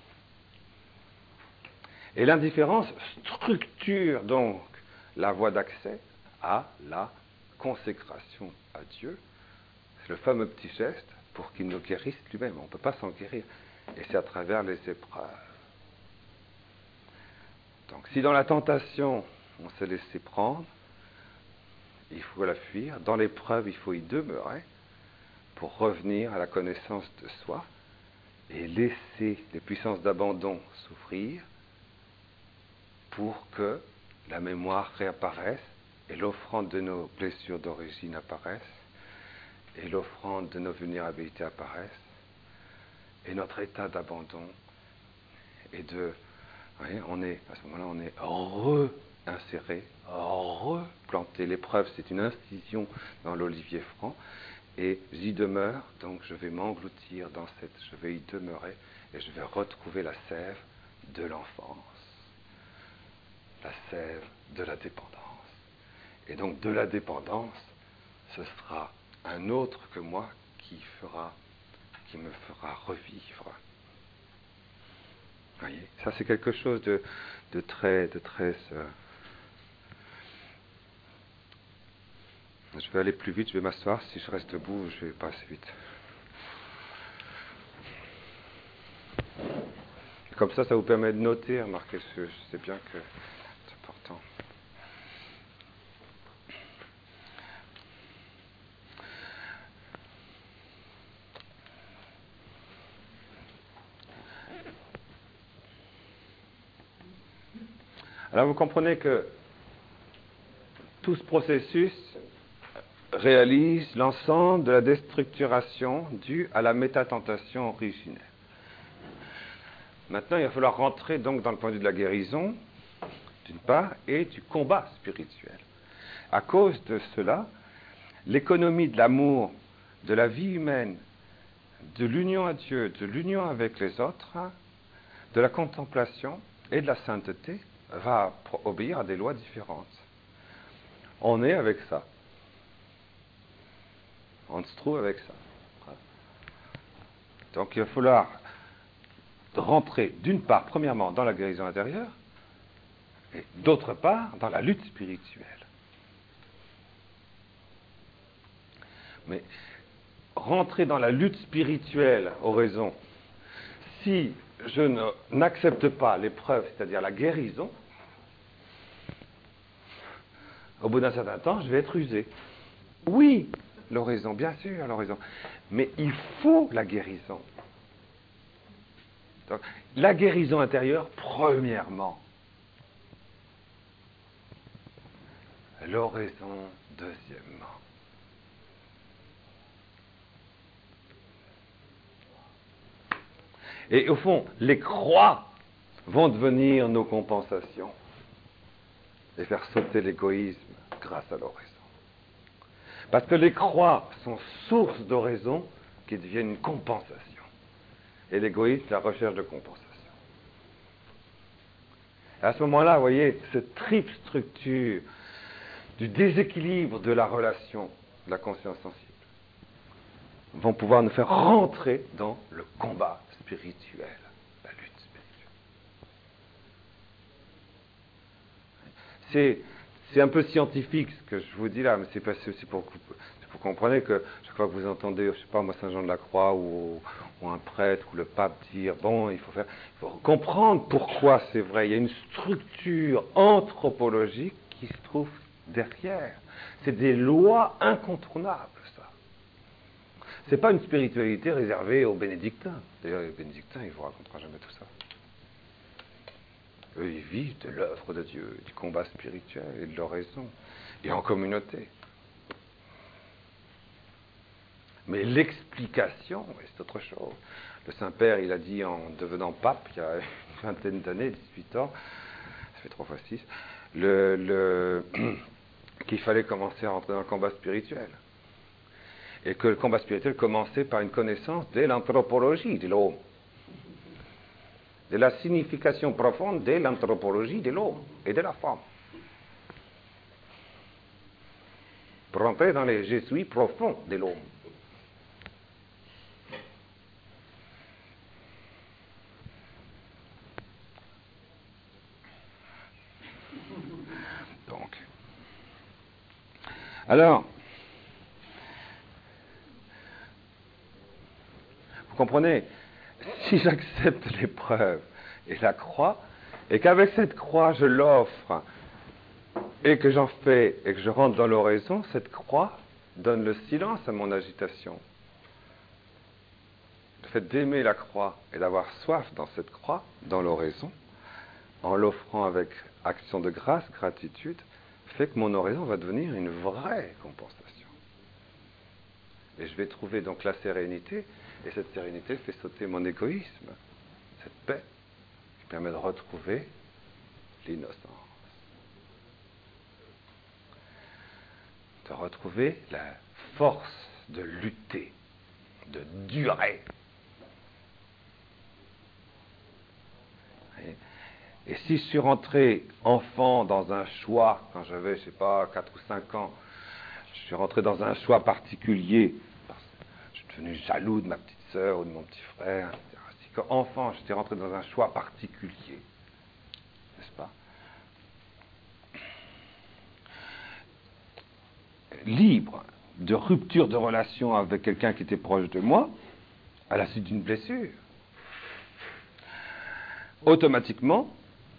Et l'indifférence structure donc la voie d'accès à la consécration à Dieu. C'est le fameux petit geste pour qu'il nous guérisse lui-même. On ne peut pas s'en guérir. Et c'est à travers les épreuves. Donc si dans la tentation, on s'est laissé prendre, il faut la fuir. Dans l'épreuve, il faut y demeurer pour revenir à la connaissance de soi et laisser les puissances d'abandon souffrir pour que la mémoire réapparaisse et l'offrande de nos blessures d'origine apparaisse et l'offrande de nos vulnérabilités apparaisse et notre état d'abandon et de... Vous voyez, à ce moment-là, on est inséré, replanté. L'épreuve, c'est une incision dans l'olivier franc, et j'y demeure, donc je vais m'engloutir je vais y demeurer, et je vais retrouver la sève de l'enfance, la sève de la dépendance. Et donc, de la dépendance, ce sera un autre que moi qui me fera revivre. Voyez, ça c'est quelque chose de très... Je vais aller plus vite, je vais m'asseoir. Si je reste debout, je vais pas assez vite. Et comme ça vous permet de noter, remarquez, je sais bien que c'est important. Alors vous comprenez que tout ce processus réalise l'ensemble de la déstructuration due à la métatentation originelle. Maintenant, il va falloir rentrer donc dans le point de vue de la guérison, d'une part, et du combat spirituel. À cause de cela, l'économie de l'amour, de la vie humaine, de l'union à Dieu, de l'union avec les autres, de la contemplation et de la sainteté va obéir à des lois différentes. On est avec ça. On se trouve avec ça. Donc il va falloir rentrer d'une part, premièrement, dans la guérison intérieure, et d'autre part, dans la lutte spirituelle. Mais rentrer dans la lutte spirituelle, oraison, si je n'accepte pas l'épreuve, c'est-à-dire la guérison, au bout d'un certain temps, je vais être usé. Oui, l'oraison, bien sûr, l'oraison. Mais il faut la guérison. Donc, la guérison intérieure, premièrement. L'oraison, deuxièmement. Et au fond, les croix vont devenir nos compensations et faire sauter l'égoïsme grâce à l'oraison. Parce que les croix sont source d'oraison qui deviennent une compensation. Et l'égoïsme, la recherche de compensation. À ce moment-là, vous voyez, cette triple structure du déséquilibre de la relation, de la conscience sensible, vont pouvoir nous faire rentrer dans le combat spirituel, la lutte spirituelle. C'est un peu scientifique ce que je vous dis là, mais c'est aussi pour que vous compreniez que chaque fois que vous entendez, je ne sais pas moi, Saint Jean de la Croix ou un prêtre ou le pape dire, bon, il faut comprendre pourquoi c'est vrai. Il y a une structure anthropologique qui se trouve derrière. C'est des lois incontournables, ça. C'est pas une spiritualité réservée aux bénédictins. D'ailleurs, les bénédictins, ils ne vous raconteront jamais tout ça. Eux, ils vivent de l'œuvre de Dieu, du combat spirituel et de l'oraison, et en communauté. Mais l'explication, c'est autre chose. Le Saint-Père, il a dit en devenant pape, il y a une vingtaine d'années, 18 ans, ça fait 3 fois 6, qu'il fallait commencer à rentrer dans le combat spirituel. Et que le combat spirituel commençait par une connaissance de l'anthropologie de l'homme. De la signification profonde de l'anthropologie de l'homme et de la femme. Pour entrer dans les je suis profonds de l'homme. Donc. Alors, vous comprenez, si j'accepte l'épreuve et la croix, et qu'avec cette croix je l'offre, et que j'en fais, et que je rentre dans l'oraison, cette croix donne le silence à mon agitation. Le fait d'aimer la croix et d'avoir soif dans cette croix, dans l'oraison, en l'offrant avec action de grâce, gratitude, fait que mon oraison va devenir une vraie compensation. Et je vais trouver donc la sérénité, et cette sérénité fait sauter mon égoïsme, cette paix qui permet de retrouver l'innocence. De retrouver la force de lutter, de durer. Et si je suis rentré enfant dans un choix, quand j'avais, je ne sais pas, 4 ou 5 ans, je suis rentré dans un choix particulier, je suis devenu jaloux de ma petite sœur ou de mon petit frère, etc. Si qu'enfant, j'étais rentré dans un choix particulier, n'est-ce pas? Libre de rupture de relation avec quelqu'un qui était proche de moi, à la suite d'une blessure. Automatiquement,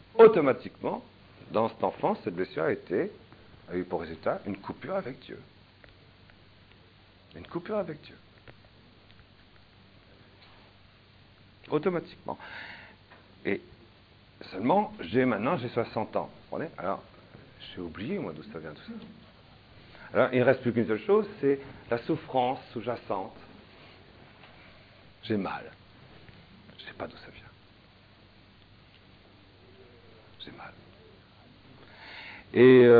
dans cette enfance, cette blessure a eu pour résultat une coupure avec Dieu. Une coupure avec Dieu. Automatiquement. Et seulement, maintenant, j'ai 60 ans. Vous comprenez? Alors, j'ai oublié, moi, d'où ça vient tout ça. Alors, il ne reste plus qu'une seule chose, c'est la souffrance sous-jacente. J'ai mal. Je ne sais pas d'où ça vient. J'ai mal. Et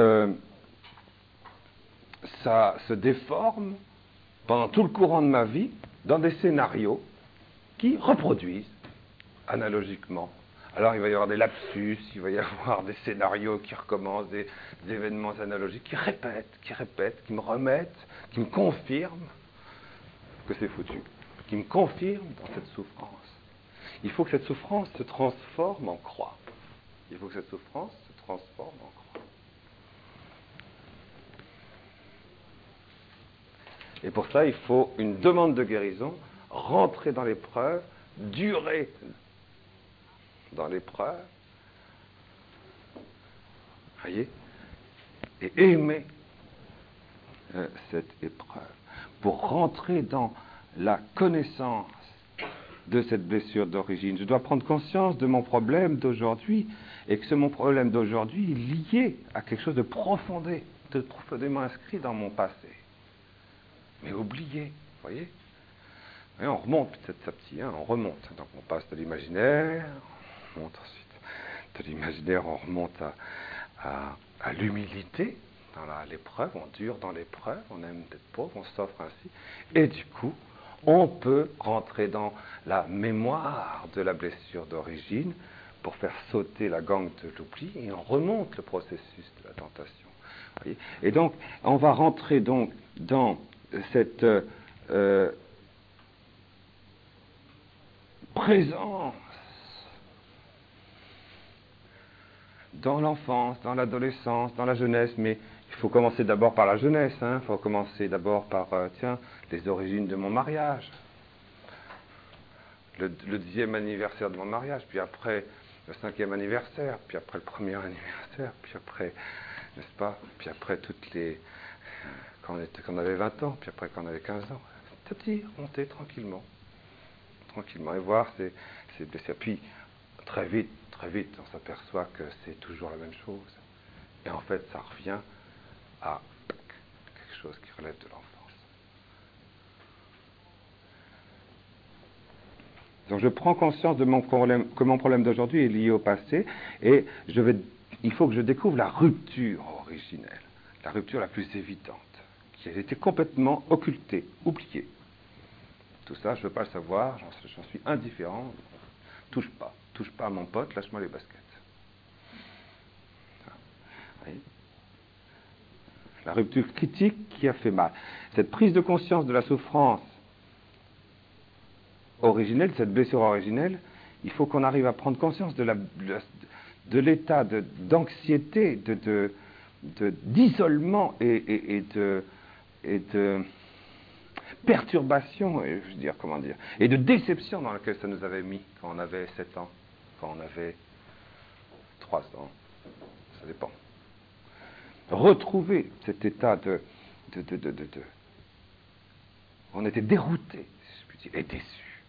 ça se déforme pendant tout le courant de ma vie dans des scénarios qui reproduisent analogiquement. Alors il va y avoir des lapsus, il va y avoir des scénarios qui recommencent, des événements analogiques qui répètent, qui me remettent, qui me confirment que c'est foutu, qui me confirment dans cette souffrance. Il faut que cette souffrance se transforme en croix. Il faut que cette souffrance se transforme en croix. Et pour ça, il faut une demande de guérison, rentrer dans l'épreuve, durer dans l'épreuve, voyez, et aimer cette épreuve. pour rentrer dans la connaissance de cette blessure d'origine. Je dois prendre conscience de mon problème d'aujourd'hui et que mon problème d'aujourd'hui est lié à quelque chose de profondément inscrit dans mon passé. Mais oublié, vous voyez ? Et on remonte petit à petit, on remonte. Donc on passe de l'imaginaire, on remonte ensuite de l'imaginaire, on remonte à l'humilité dans l'épreuve, on dure dans l'épreuve, on aime d'être pauvre, on s'offre ainsi. Et du coup, on peut rentrer dans la mémoire de la blessure d'origine pour faire sauter la gangue de l'oubli et on remonte le processus de la tentation. Voyez ? Et donc, on va rentrer donc dans cette présence dans l'enfance, dans l'adolescence, dans la jeunesse, mais il faut commencer d'abord par la jeunesse, il faut commencer d'abord par, les origines de mon mariage, le 10e anniversaire de mon mariage, puis après le 5e anniversaire, puis après le 1er anniversaire, puis après, n'est-ce pas, puis après toutes les... quand on avait 20 ans, puis après quand on avait 15 ans, petit à petit, monter tranquillement, et voir ces blessures. Puis, très vite, on s'aperçoit que c'est toujours la même chose. Et en fait, ça revient à quelque chose qui relève de l'enfance. Donc je prends conscience de que mon problème d'aujourd'hui est lié au passé, et il faut que je découvre la rupture originelle, la rupture la plus évidente, qui a été complètement occultée, oubliée. Tout ça, je ne veux pas le savoir, j'en suis indifférent, touche pas à mon pote, lâche-moi les baskets. Oui. La rupture critique qui a fait mal. Cette prise de conscience de la souffrance originelle, cette blessure originelle, il faut qu'on arrive à prendre conscience de l'état d'anxiété, d'isolement et de perturbation, et de déception dans laquelle ça nous avait mis quand on avait 7 ans, quand on avait 3 ans, ça dépend. Retrouver cet état on était dérouté, si je puis dire, et déçu.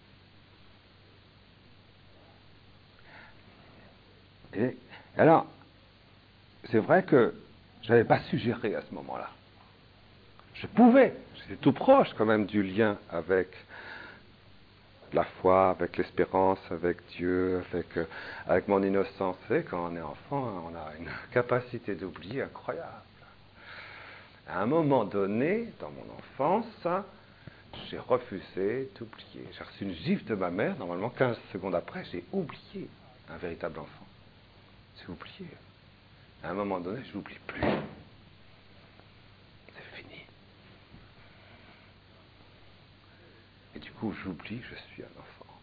Et alors, c'est vrai que je n'avais pas suggéré à ce moment-là. Je pouvais, j'étais tout proche quand même du lien avec la foi, avec l'espérance, avec Dieu, avec mon innocence. Vous savez, quand on est enfant, on a une capacité d'oubli incroyable. À un moment donné, dans mon enfance, j'ai refusé d'oublier. J'ai reçu une gifle de ma mère, normalement 15 secondes après, j'ai oublié un véritable enfant. J'ai oublié. À un moment donné, je n'oublie plus. C'est fini. Et du coup, j'oublie, je suis un enfant.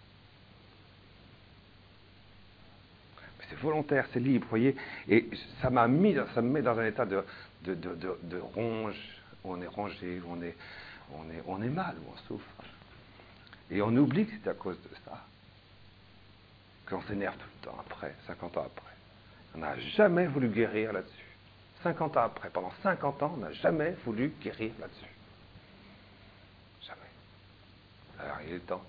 Mais c'est volontaire, c'est libre, vous voyez. Et ça me met dans un état de ronge, où on est rongé, où on est mal, où on souffre. Et on oublie que c'est à cause de ça. Qu'on s'énerve tout le temps après, 50 ans après. On n'a jamais voulu guérir là-dessus. 50 ans après, pendant 50 ans, on n'a jamais voulu guérir là-dessus. Jamais. Alors il est temps,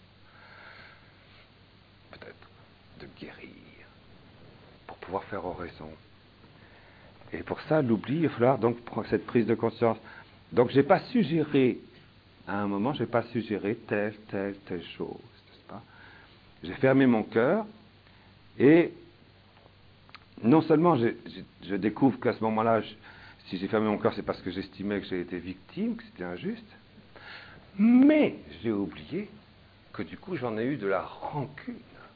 peut-être, de guérir, pour pouvoir faire oraison. Et pour ça, l'oubli, il va falloir donc prendre cette prise de conscience. Donc j'ai pas suggéré, à un moment, j'ai pas suggéré telle chose, n'est-ce pas? J'ai fermé mon cœur, et non seulement je découvre qu'à ce moment-là, si j'ai fermé mon cœur, c'est parce que j'estimais que j'ai été victime, que c'était injuste, mais j'ai oublié que du coup j'en ai eu de la rancune.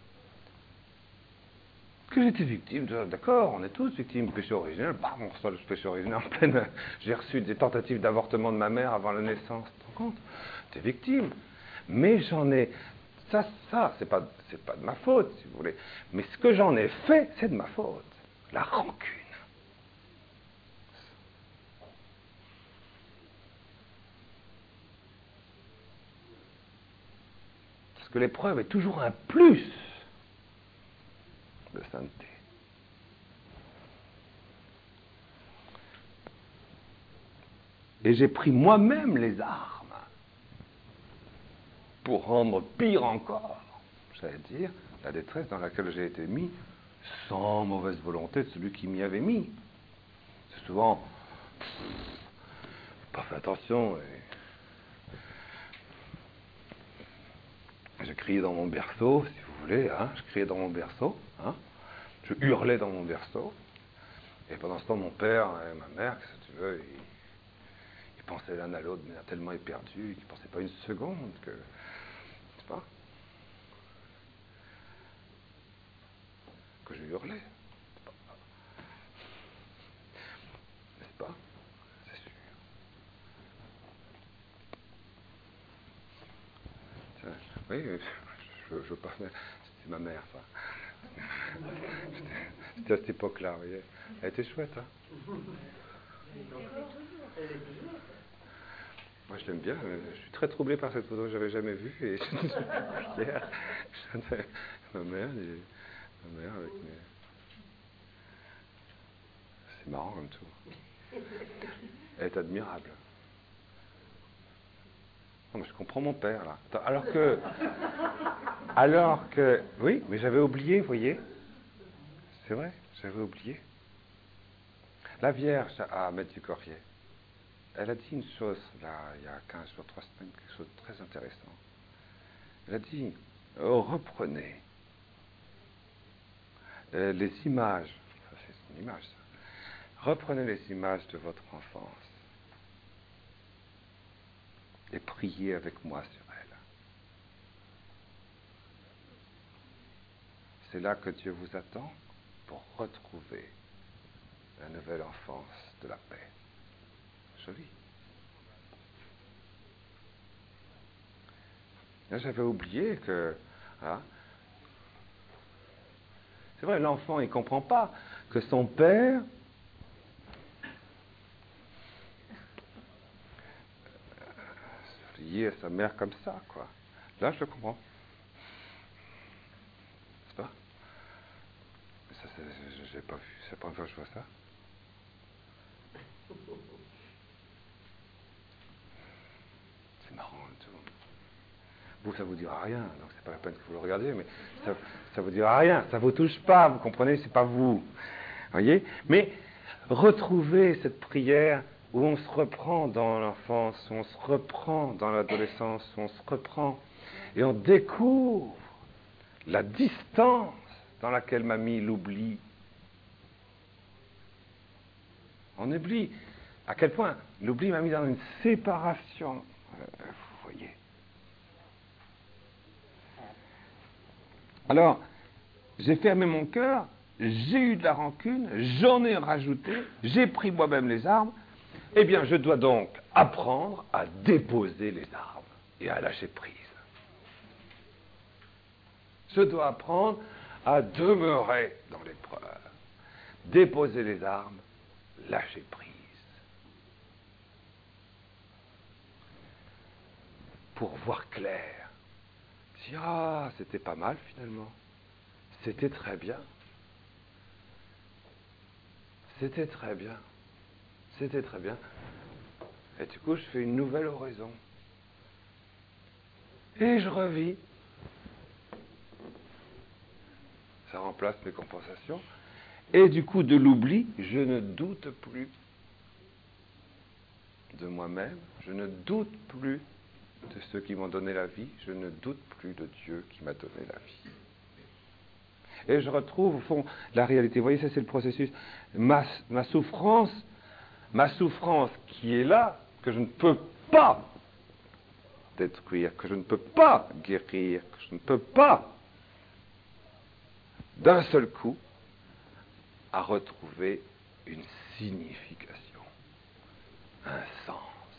Que j'étais victime, d'accord, on est tous victimes du péché originel, on reçoit le péché originel en pleine... J'ai reçu des tentatives d'avortement de ma mère avant la naissance, tu te rends compte? T'es victime. Mais j'en ai... Ça, c'est pas de ma faute, si vous voulez. Mais ce que j'en ai fait, c'est de ma faute. La rancune. Parce que l'épreuve est toujours un plus de sainteté. Et j'ai pris moi-même les armes pour rendre pire encore, j'allais dire, la détresse dans laquelle j'ai été mis, sans mauvaise volonté de celui qui m'y avait mis. C'est souvent, pas fait attention, et j'ai crié dans mon berceau, si vous voulez, hein, je criais dans mon berceau, hein, je hurlais dans mon berceau, et pendant ce temps, mon père et ma mère, si tu veux, ils pensaient l'un à l'autre, mais tellement éperdus, qu'ils ne pensaient pas une seconde que, n'est-ce pas, que je hurlais, n'est-ce pas, c'est sûr. Oui, je veux pas, c'est ma mère, ça. C'était à cette époque-là, vous voyez. Elle était chouette, hein. Moi, je l'aime bien. Je suis très troublé par cette photo que j'avais jamais vue. Et hier, ma mère avec mes... C'est marrant comme tout. Elle est admirable. Non, mais je comprends mon père, là. Alors que... Oui, mais j'avais oublié, vous voyez. C'est vrai, j'avais oublié. La Vierge à Maître du Corrier, elle a dit une chose, là, il y a 15 jours, 3 semaines, quelque chose de très intéressant. Elle a dit, reprenez les images, ça c'est une image, ça. Reprenez les images de votre enfance et priez avec moi sur elles. C'est là que Dieu vous attend pour retrouver la nouvelle enfance de la paix. Joli. Là, j'avais oublié que... Hein, c'est vrai, l'enfant, il ne comprend pas que son père lié à sa mère comme ça, quoi. Là, je le comprends. C'est pas? Mais ça, j'ai pas vu. C'est la première fois que je vois ça. C'est marrant, tout. Vous, ça vous dira rien, donc c'est pas la peine que vous le regardiez, mais ça vous dira rien. Ça vous touche pas, vous comprenez? C'est pas vous. Voyez? Mais retrouvez cette prière où on se reprend dans l'enfance, où on se reprend dans l'adolescence, où on se reprend et on découvre la distance dans laquelle m'a mis l'oubli. On oublie à quel point l'oubli m'a mis dans une séparation. Vous voyez. Alors, j'ai fermé mon cœur, j'ai eu de la rancune, j'en ai rajouté, j'ai pris moi-même les armes. Eh bien, je dois donc apprendre à déposer les armes et à lâcher prise. Je dois apprendre à demeurer dans l'épreuve, déposer les armes, lâcher prise. Pour voir clair. Si, c'était pas mal finalement. C'était très bien. C'était très bien. C'était très bien. Et du coup, je fais une nouvelle oraison. Et je revis. Ça remplace mes compensations. Et du coup, de l'oubli, je ne doute plus de moi-même. Je ne doute plus de ceux qui m'ont donné la vie. Je ne doute plus de Dieu qui m'a donné la vie. Et je retrouve, au fond, la réalité. Vous voyez, ça, c'est le processus. Ma souffrance qui est là, que je ne peux pas détruire, que je ne peux pas guérir, que je ne peux pas, d'un seul coup, à retrouver une signification, un sens.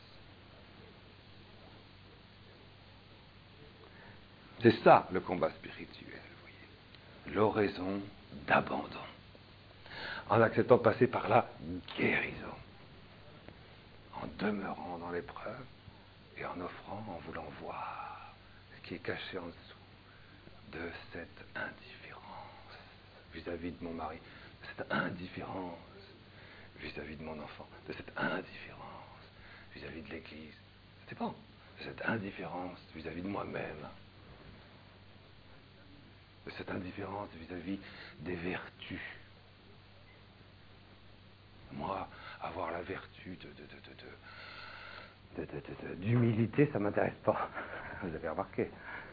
C'est ça, le combat spirituel, vous voyez. L'oraison d'abandon. En acceptant de passer par la guérison. En demeurant dans l'épreuve et en offrant, en voulant voir ce qui est caché en dessous de cette indifférence vis-à-vis de mon mari, de cette indifférence vis-à-vis de mon enfant, de cette indifférence vis-à-vis de l'Église. C'est bon. de cette indifférence vis-à-vis de moi-même, de cette indifférence vis-à-vis des vertus. Moi, avoir la vertu d'humilité, ça ne m'intéresse pas. Vous avez remarqué.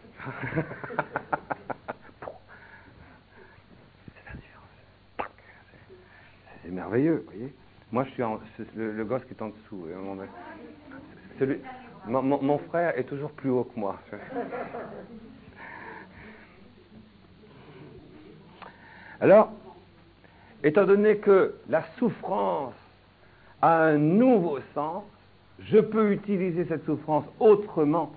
C'est merveilleux, vous voyez. Moi, je suis le gosse qui est en dessous. Mon frère est toujours plus haut que moi. Alors, étant donné que la souffrance a un nouveau sens, je peux utiliser cette souffrance autrement.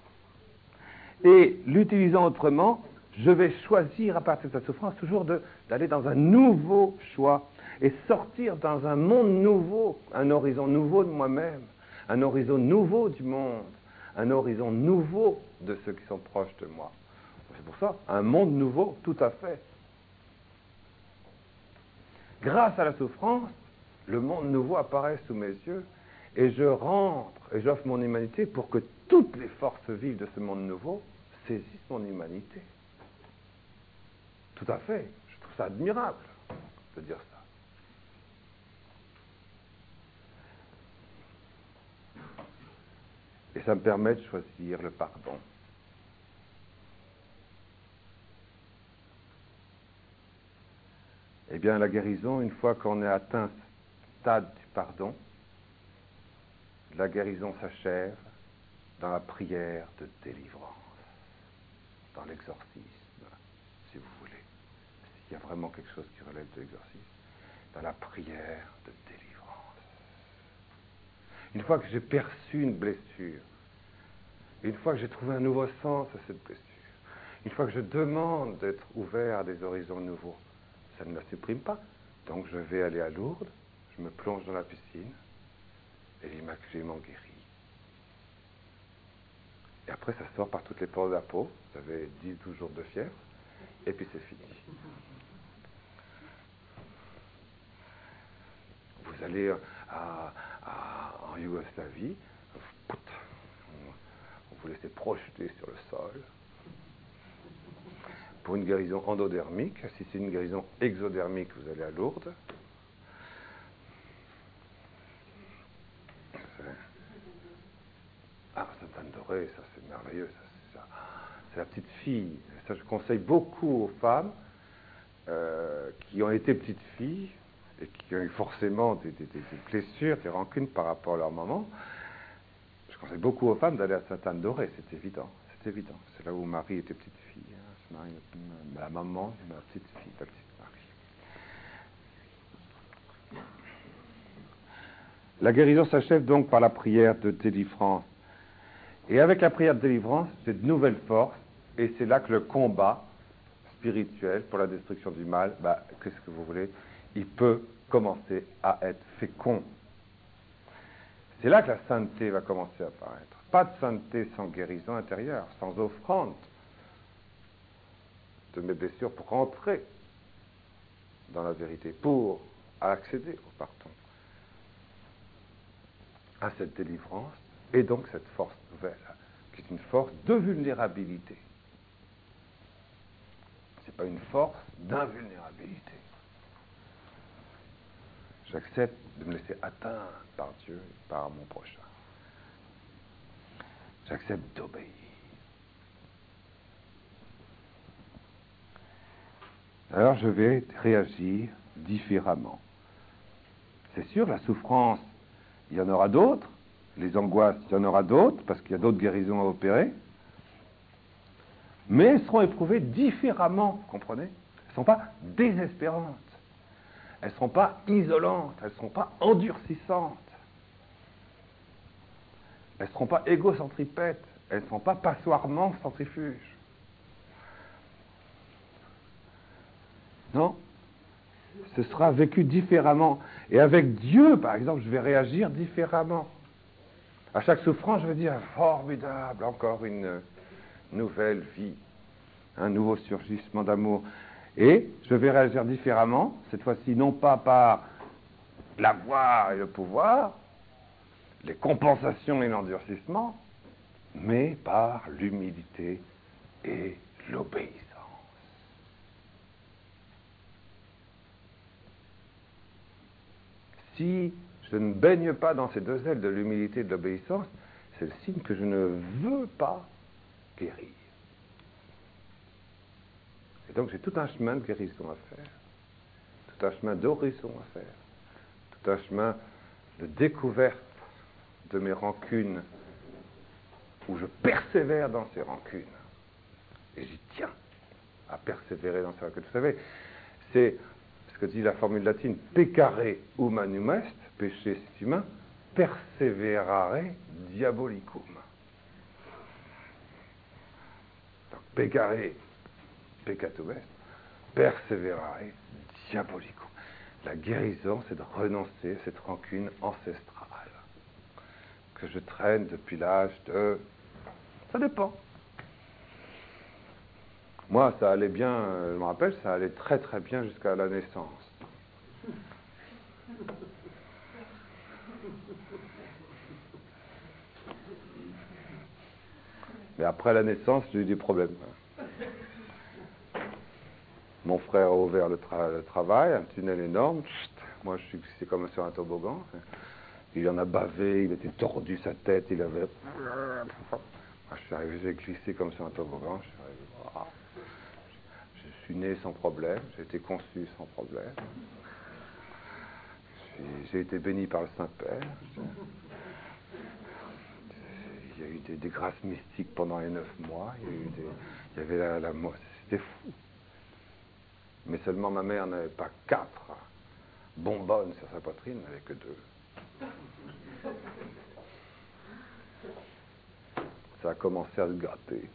Et l'utilisant autrement, je vais choisir à partir de cette souffrance toujours d'aller dans un nouveau choix et sortir dans un monde nouveau, un horizon nouveau de moi-même, un horizon nouveau du monde, un horizon nouveau de ceux qui sont proches de moi. C'est pour ça, un monde nouveau, tout à fait. Grâce à la souffrance, le monde nouveau apparaît sous mes yeux et je rentre et j'offre mon humanité pour que toutes les forces vives de ce monde nouveau saisissent mon humanité. Tout à fait. Je trouve ça admirable de dire ça. Et ça me permet de choisir le pardon. Eh bien, la guérison, une fois qu'on est atteint ce stade du pardon, la guérison s'achève dans la prière de délivrance, dans l'exorcisme, si vous voulez. S'il y a vraiment quelque chose qui relève de l'exorcisme, dans la prière de délivrance. Une fois que j'ai perçu une blessure, une fois que j'ai trouvé un nouveau sens à cette blessure, une fois que je demande d'être ouvert à des horizons nouveaux, ça ne la supprime pas. Donc je vais aller à Lourdes, je me plonge dans la piscine, et l'Immaculée m'en guérit. Et après, ça sort par toutes les pores de la peau. Vous avez 10-12 jours de fièvre, et puis c'est fini. Vous allez en Yougoslavie, on vous laissez projeter sur le sol. Pour une guérison endodermique, si c'est une guérison exodermique, vous allez à Lourdes. Ah, Sainte-Anne-d'Auray, ça c'est merveilleux, c'est la petite fille. Ça, je conseille beaucoup aux femmes qui ont été petites filles et qui ont eu forcément des blessures, des rancunes par rapport à leur maman. Je conseille beaucoup aux femmes d'aller à Sainte-Anne-d'Auray, c'est évident, c'est évident. C'est là où Marie était petite fille. La maman de ma petite fille, la petite Marie. La guérison s'achève donc par la prière de délivrance. Et avec la prière de délivrance, j'ai de nouvelles forces, et c'est là que le combat spirituel pour la destruction du mal, qu'est-ce que vous voulez, il peut commencer à être fécond. C'est là que la sainteté va commencer à apparaître. Pas de sainteté sans guérison intérieure, sans offrande de mes blessures pour rentrer dans la vérité, pour accéder au pardon, à cette délivrance, et donc cette force nouvelle, qui est une force de vulnérabilité. Ce n'est pas une force d'invulnérabilité. J'accepte de me laisser atteindre par Dieu et par mon prochain. J'accepte d'obéir. Alors je vais réagir différemment. C'est sûr, la souffrance, il y en aura d'autres. Les angoisses, il y en aura d'autres, parce qu'il y a d'autres guérisons à opérer. Mais elles seront éprouvées différemment, vous comprenez? Elles ne sont pas désespérantes. Elles ne seront pas isolantes. Elles ne seront pas endurcissantes. Elles ne seront pas égocentripètes. Elles ne seront pas passoirement centrifuges. Non? Ce sera vécu différemment. Et avec Dieu, par exemple, je vais réagir différemment. À chaque souffrance, je vais dire, formidable, encore une nouvelle vie, un nouveau surgissement d'amour. Et je vais réagir différemment, cette fois-ci, non pas par l'avoir et le pouvoir, les compensations et l'endurcissement, mais par l'humilité et l'obéissance. Si je ne baigne pas dans ces deux ailes de l'humilité et de l'obéissance, c'est le signe que je ne veux pas guérir. Et donc j'ai tout un chemin de guérison à faire, tout un chemin d'horizon à faire, tout un chemin de découverte de mes rancunes, où je persévère dans ces rancunes. Et j'y tiens à persévérer dans ces rancunes. Vous savez, c'est ce que dit la formule latine, peccare humanum est, péché c'est humain, perseverare diabolicum. Donc, peccare peccatum est, perseverare diabolicum. La guérison, c'est de renoncer à cette rancune ancestrale que je traîne depuis l'âge de... Ça dépend. Moi, ça allait bien, je me rappelle, ça allait très très bien jusqu'à la naissance. Mais après la naissance, j'ai eu des problèmes. Mon frère a ouvert le travail, un tunnel énorme. Chut, moi, je suis glissé comme sur un toboggan. Il en a bavé, il était tordu sa tête, il avait... Moi, je suis arrivé, j'ai glissé comme sur un toboggan. Je suis arrivé, wow. Je suis né sans problème, j'ai été conçu sans problème. J'ai été béni par le Saint-Père. Il y a eu des grâces mystiques pendant les 9 mois. Il y avait la c'était fou. Mais seulement ma mère n'avait pas 4 bonbonnes sur sa poitrine, elle n'avait que 2. Ça a commencé à se gratter.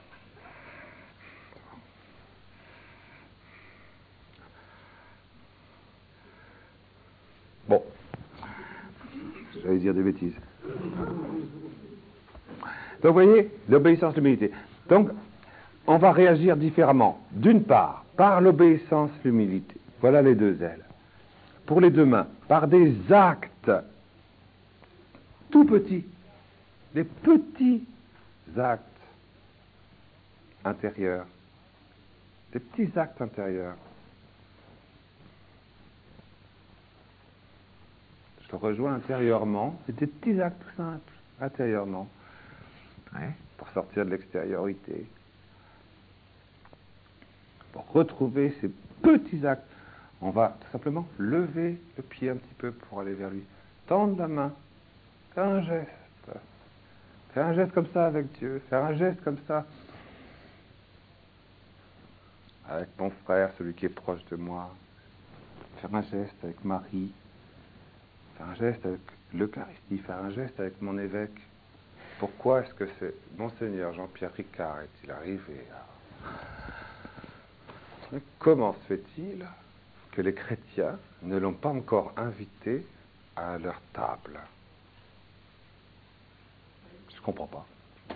Bon, j'allais dire des bêtises. Donc, vous voyez, l'obéissance, l'humilité. Donc, on va réagir différemment. D'une part, par l'obéissance, l'humilité. Voilà les deux ailes. Pour les deux mains, par des actes tout petits, des petits actes intérieurs, des petits actes intérieurs. Je le rejoins intérieurement, c'est des petits actes tout simples, intérieurement, pour sortir de l'extériorité, pour retrouver ces petits actes. On va tout simplement lever le pied un petit peu pour aller vers lui, tendre la main, faire un geste. Faire un geste comme ça avec Dieu, faire un geste comme ça avec mon frère, celui qui est proche de moi, faire un geste avec Marie, faire un geste avec l'Eucharistie, faire un geste avec mon évêque. Pourquoi est-ce que c'est Monseigneur Jean-Pierre Ricard est-il arrivé à... Comment se fait-il que les chrétiens ne l'ont pas encore invité à leur table? Je ne comprends pas.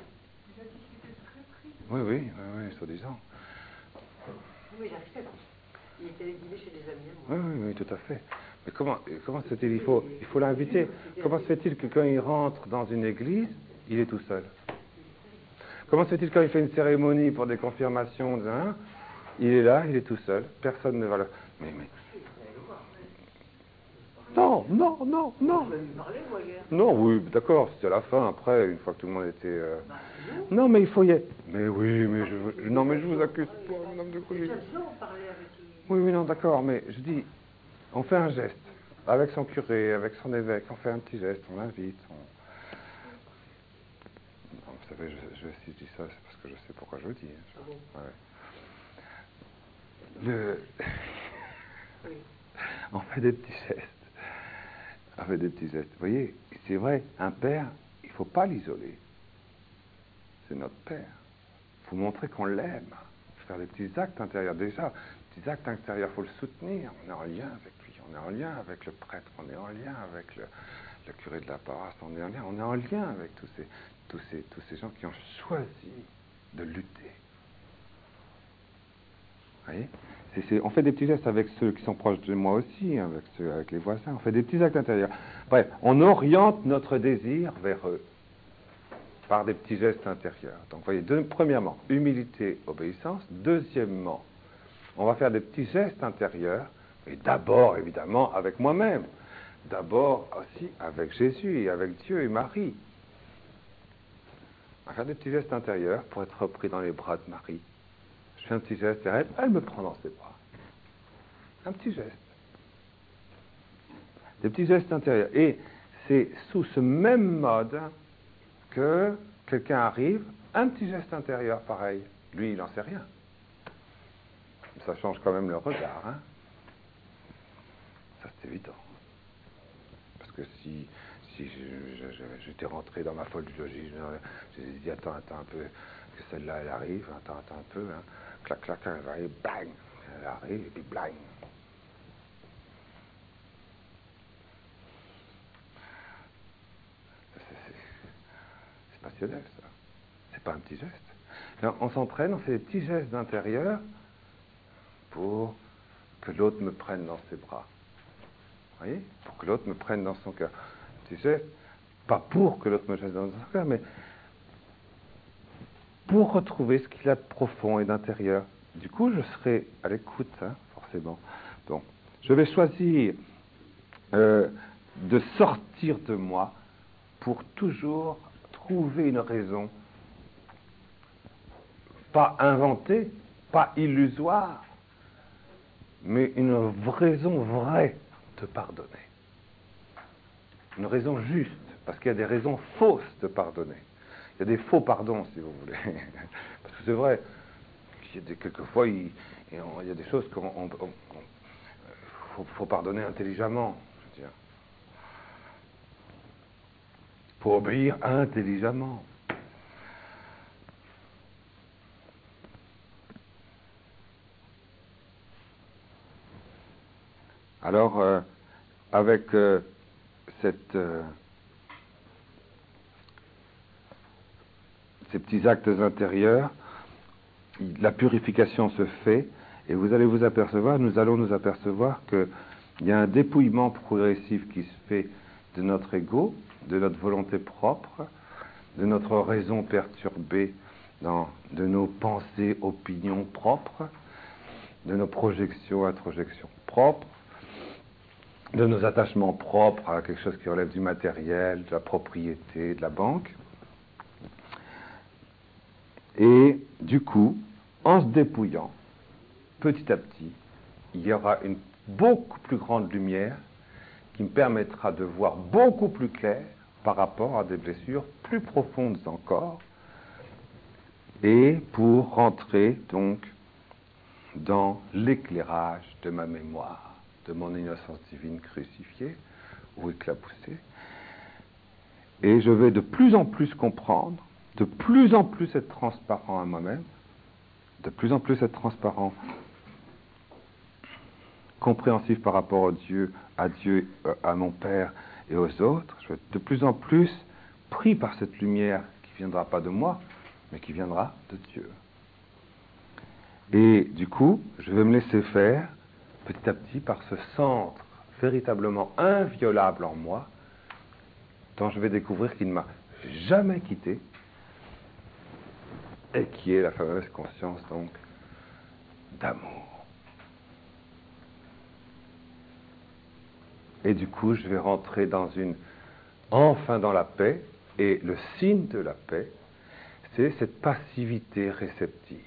Oui, soi-disant. Oui, j'accepte. Il était dîner chez des amis. Oui, tout à fait. Mais comment se fait-il? Il faut l'inviter. Comment se fait-il que quand il rentre dans une église, il est tout seul? Comment se fait-il quand il fait une cérémonie pour des confirmations, il est là, il est tout seul, personne ne va le... Mais... Non. Non, oui, d'accord, c'était à la fin, après, une fois que tout le monde était... Non, mais il faut y être... Mais oui, mais je vous accuse pas, madame de Coulis. Oui, non, d'accord, mais je dis, on fait un geste, avec son curé, avec son évêque, on fait un petit geste, on l'invite, Non, vous savez, si je dis ça, c'est parce que je sais pourquoi je le dis. On fait des petits gestes. Vous voyez, c'est vrai, un père, il ne faut pas l'isoler. C'est notre père. Il faut montrer qu'on l'aime. Il faut faire des petits actes intérieurs. Déjà, petits actes intérieurs, il faut le soutenir. On est en lien avec lui, on est en lien avec le prêtre, on est en lien avec le curé de la paroisse, on est en lien avec tous ces gens qui ont choisi de lutter. Vous voyez, on fait des petits gestes avec ceux qui sont proches de moi aussi, avec les voisins. On fait des petits actes intérieurs. Bref, on oriente notre désir vers eux. par des petits gestes intérieurs. Donc, vous voyez, premièrement, humilité, obéissance. Deuxièmement, on va faire des petits gestes intérieurs, et d'abord, évidemment, avec moi-même. D'abord aussi avec Jésus et avec Dieu et Marie. On va faire des petits gestes intérieurs pour être repris dans les bras de Marie. Je fais un petit geste et elle me prend dans ses bras. Un petit geste. Des petits gestes intérieurs. Et c'est sous ce même mode que quelqu'un arrive, un petit geste intérieur pareil. Lui, il n'en sait rien. Ça change quand même le regard. Hein. Ça, c'est évident. Parce que si j'étais rentré dans ma folle logique, j'ai dit attends un peu, que celle-là elle arrive, attends un peu, hein. Clac, elle arrive, bang, elle arrive, et puis bang. C'est passionnel, ça. C'est pas un petit geste. Alors, on s'entraîne, on fait des petits gestes d'intérieur pour que l'autre me prenne dans ses bras. Vous voyez? Pour que l'autre me prenne dans son cœur. Petit geste, pas pour que l'autre me prenne dans son cœur, mais pour retrouver ce qu'il a de profond et d'intérieur. Du coup, je serai à l'écoute, hein, forcément. Donc, je vais choisir de sortir de moi pour toujours trouver une raison, pas inventée, pas illusoire, mais une raison vraie de pardonner. Une raison juste, parce qu'il y a des raisons fausses de pardonner. Il y a des faux pardons, si vous voulez. Parce que c'est vrai, quelquefois, il y a des choses qu'il faut pardonner intelligemment. Je veux dire. Il faut obéir intelligemment. Alors, avec ces petits actes intérieurs, la purification se fait, et vous allez vous apercevoir, nous allons nous apercevoir qu'il y a un dépouillement progressif qui se fait de notre ego, de notre volonté propre, de notre raison perturbée, de nos pensées, opinions propres, de nos projections, introjections propres, de nos attachements propres à quelque chose qui relève du matériel, de la propriété, de la banque. Et du coup, en se dépouillant, petit à petit, il y aura une beaucoup plus grande lumière qui me permettra de voir beaucoup plus clair par rapport à des blessures plus profondes encore, et pour rentrer donc dans l'éclairage de ma mémoire, de mon innocence divine crucifiée ou éclaboussée. Et je vais de plus en plus comprendre, de plus en plus être transparent à moi-même, de plus en plus être transparent, compréhensif par rapport à Dieu, à mon Père et aux autres. Je vais être de plus en plus pris par cette lumière qui ne viendra pas de moi, mais qui viendra de Dieu. Et du coup, je vais me laisser faire petit à petit par ce centre véritablement inviolable en moi, dont je vais découvrir qu'il ne m'a jamais quitté, et qui est la fameuse conscience donc d'amour. Et du coup, je vais rentrer enfin dans la paix, et le signe de la paix, c'est cette passivité réceptive.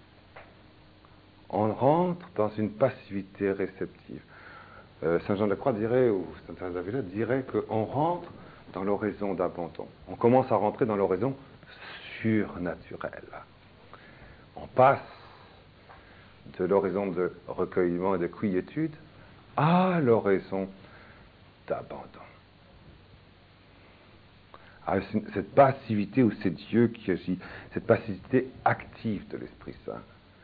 On rentre dans une passivité réceptive. Saint Jean de la Croix dirait, ou Saint Thérèse d'Avila dirait qu'on rentre dans l'oraison d'abandon. On commence à rentrer dans l'oraison surnaturelle. On passe de l'oraison de recueillement et de quiétude à l'oraison d'abandon. Cette passivité où c'est Dieu qui agit, cette passivité active de l'Esprit Saint.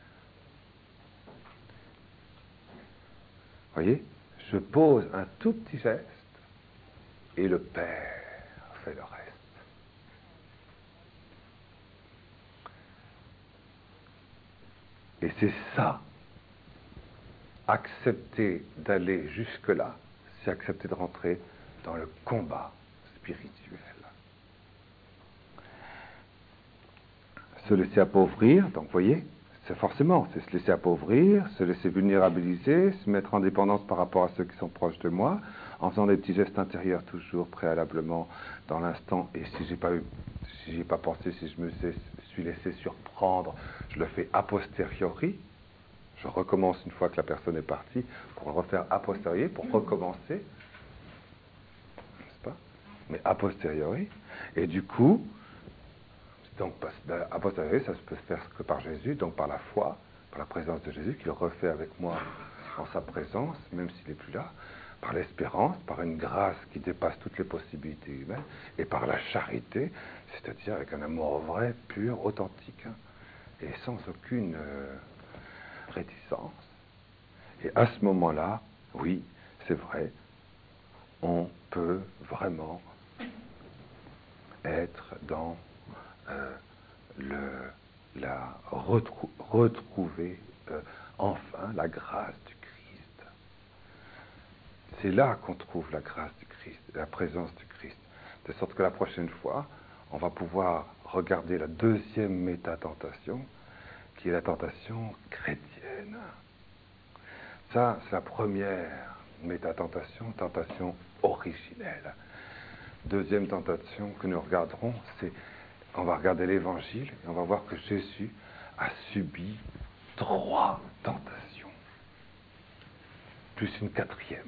Vous voyez, je pose un tout petit geste et le Père fait le reste. Et c'est ça, accepter d'aller jusque-là, c'est accepter de rentrer dans le combat spirituel. se laisser appauvrir, donc vous voyez, c'est forcément, c'est se laisser appauvrir, se laisser vulnérabiliser, se mettre en dépendance par rapport à ceux qui sont proches de moi, en faisant des petits gestes intérieurs toujours préalablement dans l'instant, et si j'ai pas pensé, si je me suis laissé surprendre, je le fais a posteriori, je recommence une fois que la personne est partie, pour le refaire a posteriori, pour recommencer, n'est-ce pas? Mais a posteriori, et du coup, donc, a posteriori, ça ne peut se faire que par Jésus, donc par la foi, par la présence de Jésus, qu'il refait avec moi en sa présence, même s'il n'est plus là, par l'espérance, par une grâce qui dépasse toutes les possibilités humaines, et par la charité, c'est-à-dire avec un amour vrai, pur, authentique, hein, et sans aucune réticence. Et à ce moment-là, oui, c'est vrai, on peut vraiment être dans retrouver enfin la grâce du Christ. C'est là qu'on trouve la grâce du Christ, la présence du Christ. De sorte que la prochaine fois, on va pouvoir regarder la deuxième méta-tentation, qui est la tentation chrétienne. Ça, c'est la première méta-tentation, tentation originelle. Deuxième tentation que nous regarderons, c'est on va regarder l'Évangile et on va voir que Jésus a subi 3 tentations, plus une 4e.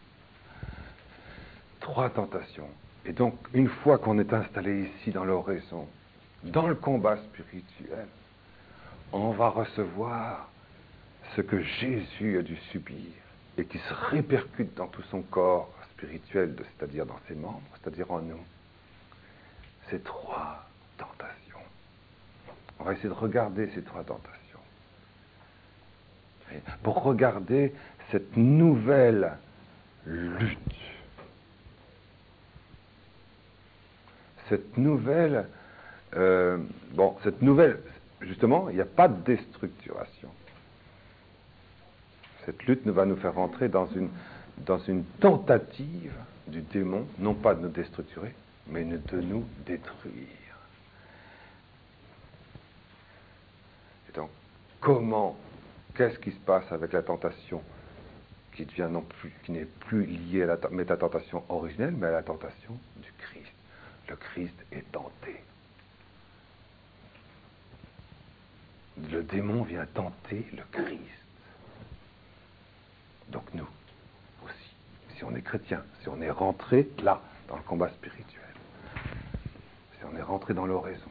3 tentations. Et donc, une fois qu'on est installé ici dans l'oraison, dans le combat spirituel, on va recevoir ce que Jésus a dû subir et qui se répercute dans tout son corps spirituel, c'est-à-dire dans ses membres, c'est-à-dire en nous. Ces 3 tentations. On va essayer de regarder ces 3 tentations. Et pour regarder cette nouvelle lutte. Cette nouvelle, justement, il n'y a pas de déstructuration. Cette lutte va nous faire rentrer dans une tentative du démon, non pas de nous déstructurer, mais de nous détruire. Et donc, qu'est-ce qui se passe avec la tentation qui n'est plus liée à la métatentation originelle, mais à la tentation du Christ. Le Christ est tenté. Le démon vient tenter le Christ. Donc nous aussi, si on est chrétien, si on est rentré là, dans le combat spirituel, si on est rentré dans l'oraison,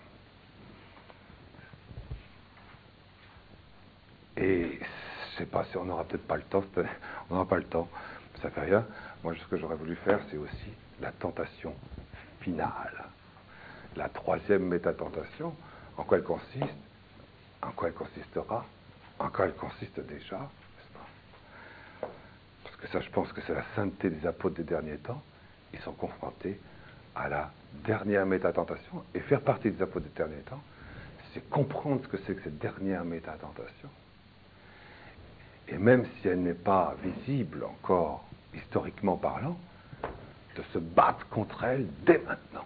et je sais pas si on n'aura peut-être pas le temps, on n'aura pas le temps, ça fait rien. Moi, ce que j'aurais voulu faire, c'est aussi la tentation finale. La 3e métatentation, en quoi elle consiste, en quoi elle consistera, en quoi elle consiste déjà, n'est-ce pas? Parce que ça, je pense que c'est la sainteté des apôtres des derniers temps. Ils sont confrontés à la dernière métatentation, et faire partie des apôtres des derniers temps, c'est comprendre ce que c'est que cette dernière métatentation. Et même si elle n'est pas visible encore, historiquement parlant, de se battre contre elle dès maintenant.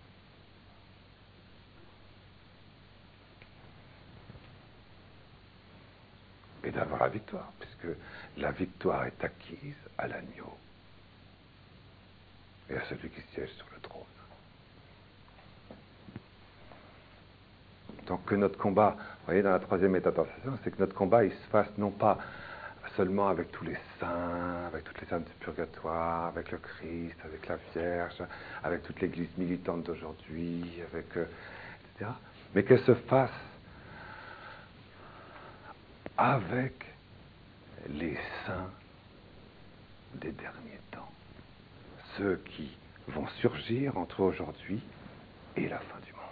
Et d'avoir la victoire, puisque la victoire est acquise à l'agneau et à celui qui siège sur le trône. Donc que notre combat, vous voyez, dans la 3e métatentation, c'est que notre combat, il se fasse non pas seulement avec tous les saints, avec toutes les âmes du purgatoire, avec le Christ, avec la Vierge, avec toute l'Église militante d'aujourd'hui, etc., mais qu'elle se fasse avec les saints des derniers temps, ceux qui vont surgir entre aujourd'hui et la fin du monde.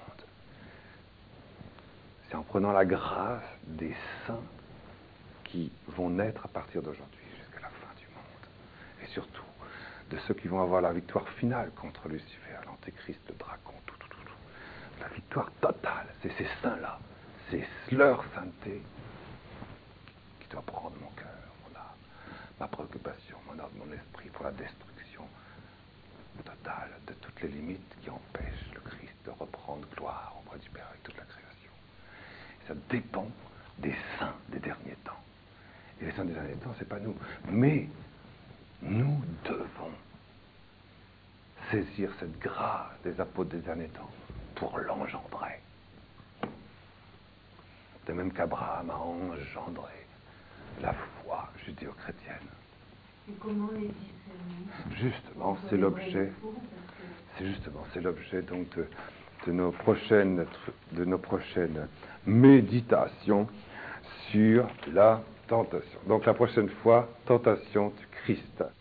C'est en prenant la grâce des saints qui vont naître à partir d'aujourd'hui jusqu'à la fin du monde. Et surtout, de ceux qui vont avoir la victoire finale contre Lucifer, l'antéchrist, le dragon, tout. La victoire totale, c'est ces saints-là, c'est leur sainteté qui doit prendre mon cœur, mon âme, ma préoccupation, mon ordre, mon esprit pour la destruction totale de toutes les limites qui empêchent le Christ de reprendre gloire auprès du Père avec toute la création. saints des derniers temps, c'est pas nous. Mais nous devons saisir cette grâce des apôtres des derniers temps pour l'engendrer. De même qu'Abraham a engendré la foi judéo-chrétienne. Et comment les discerner? Justement, c'est l'objet. C'est l'objet donc de nos prochaines méditations sur la tentation. Donc la prochaine fois, tentation du Christ.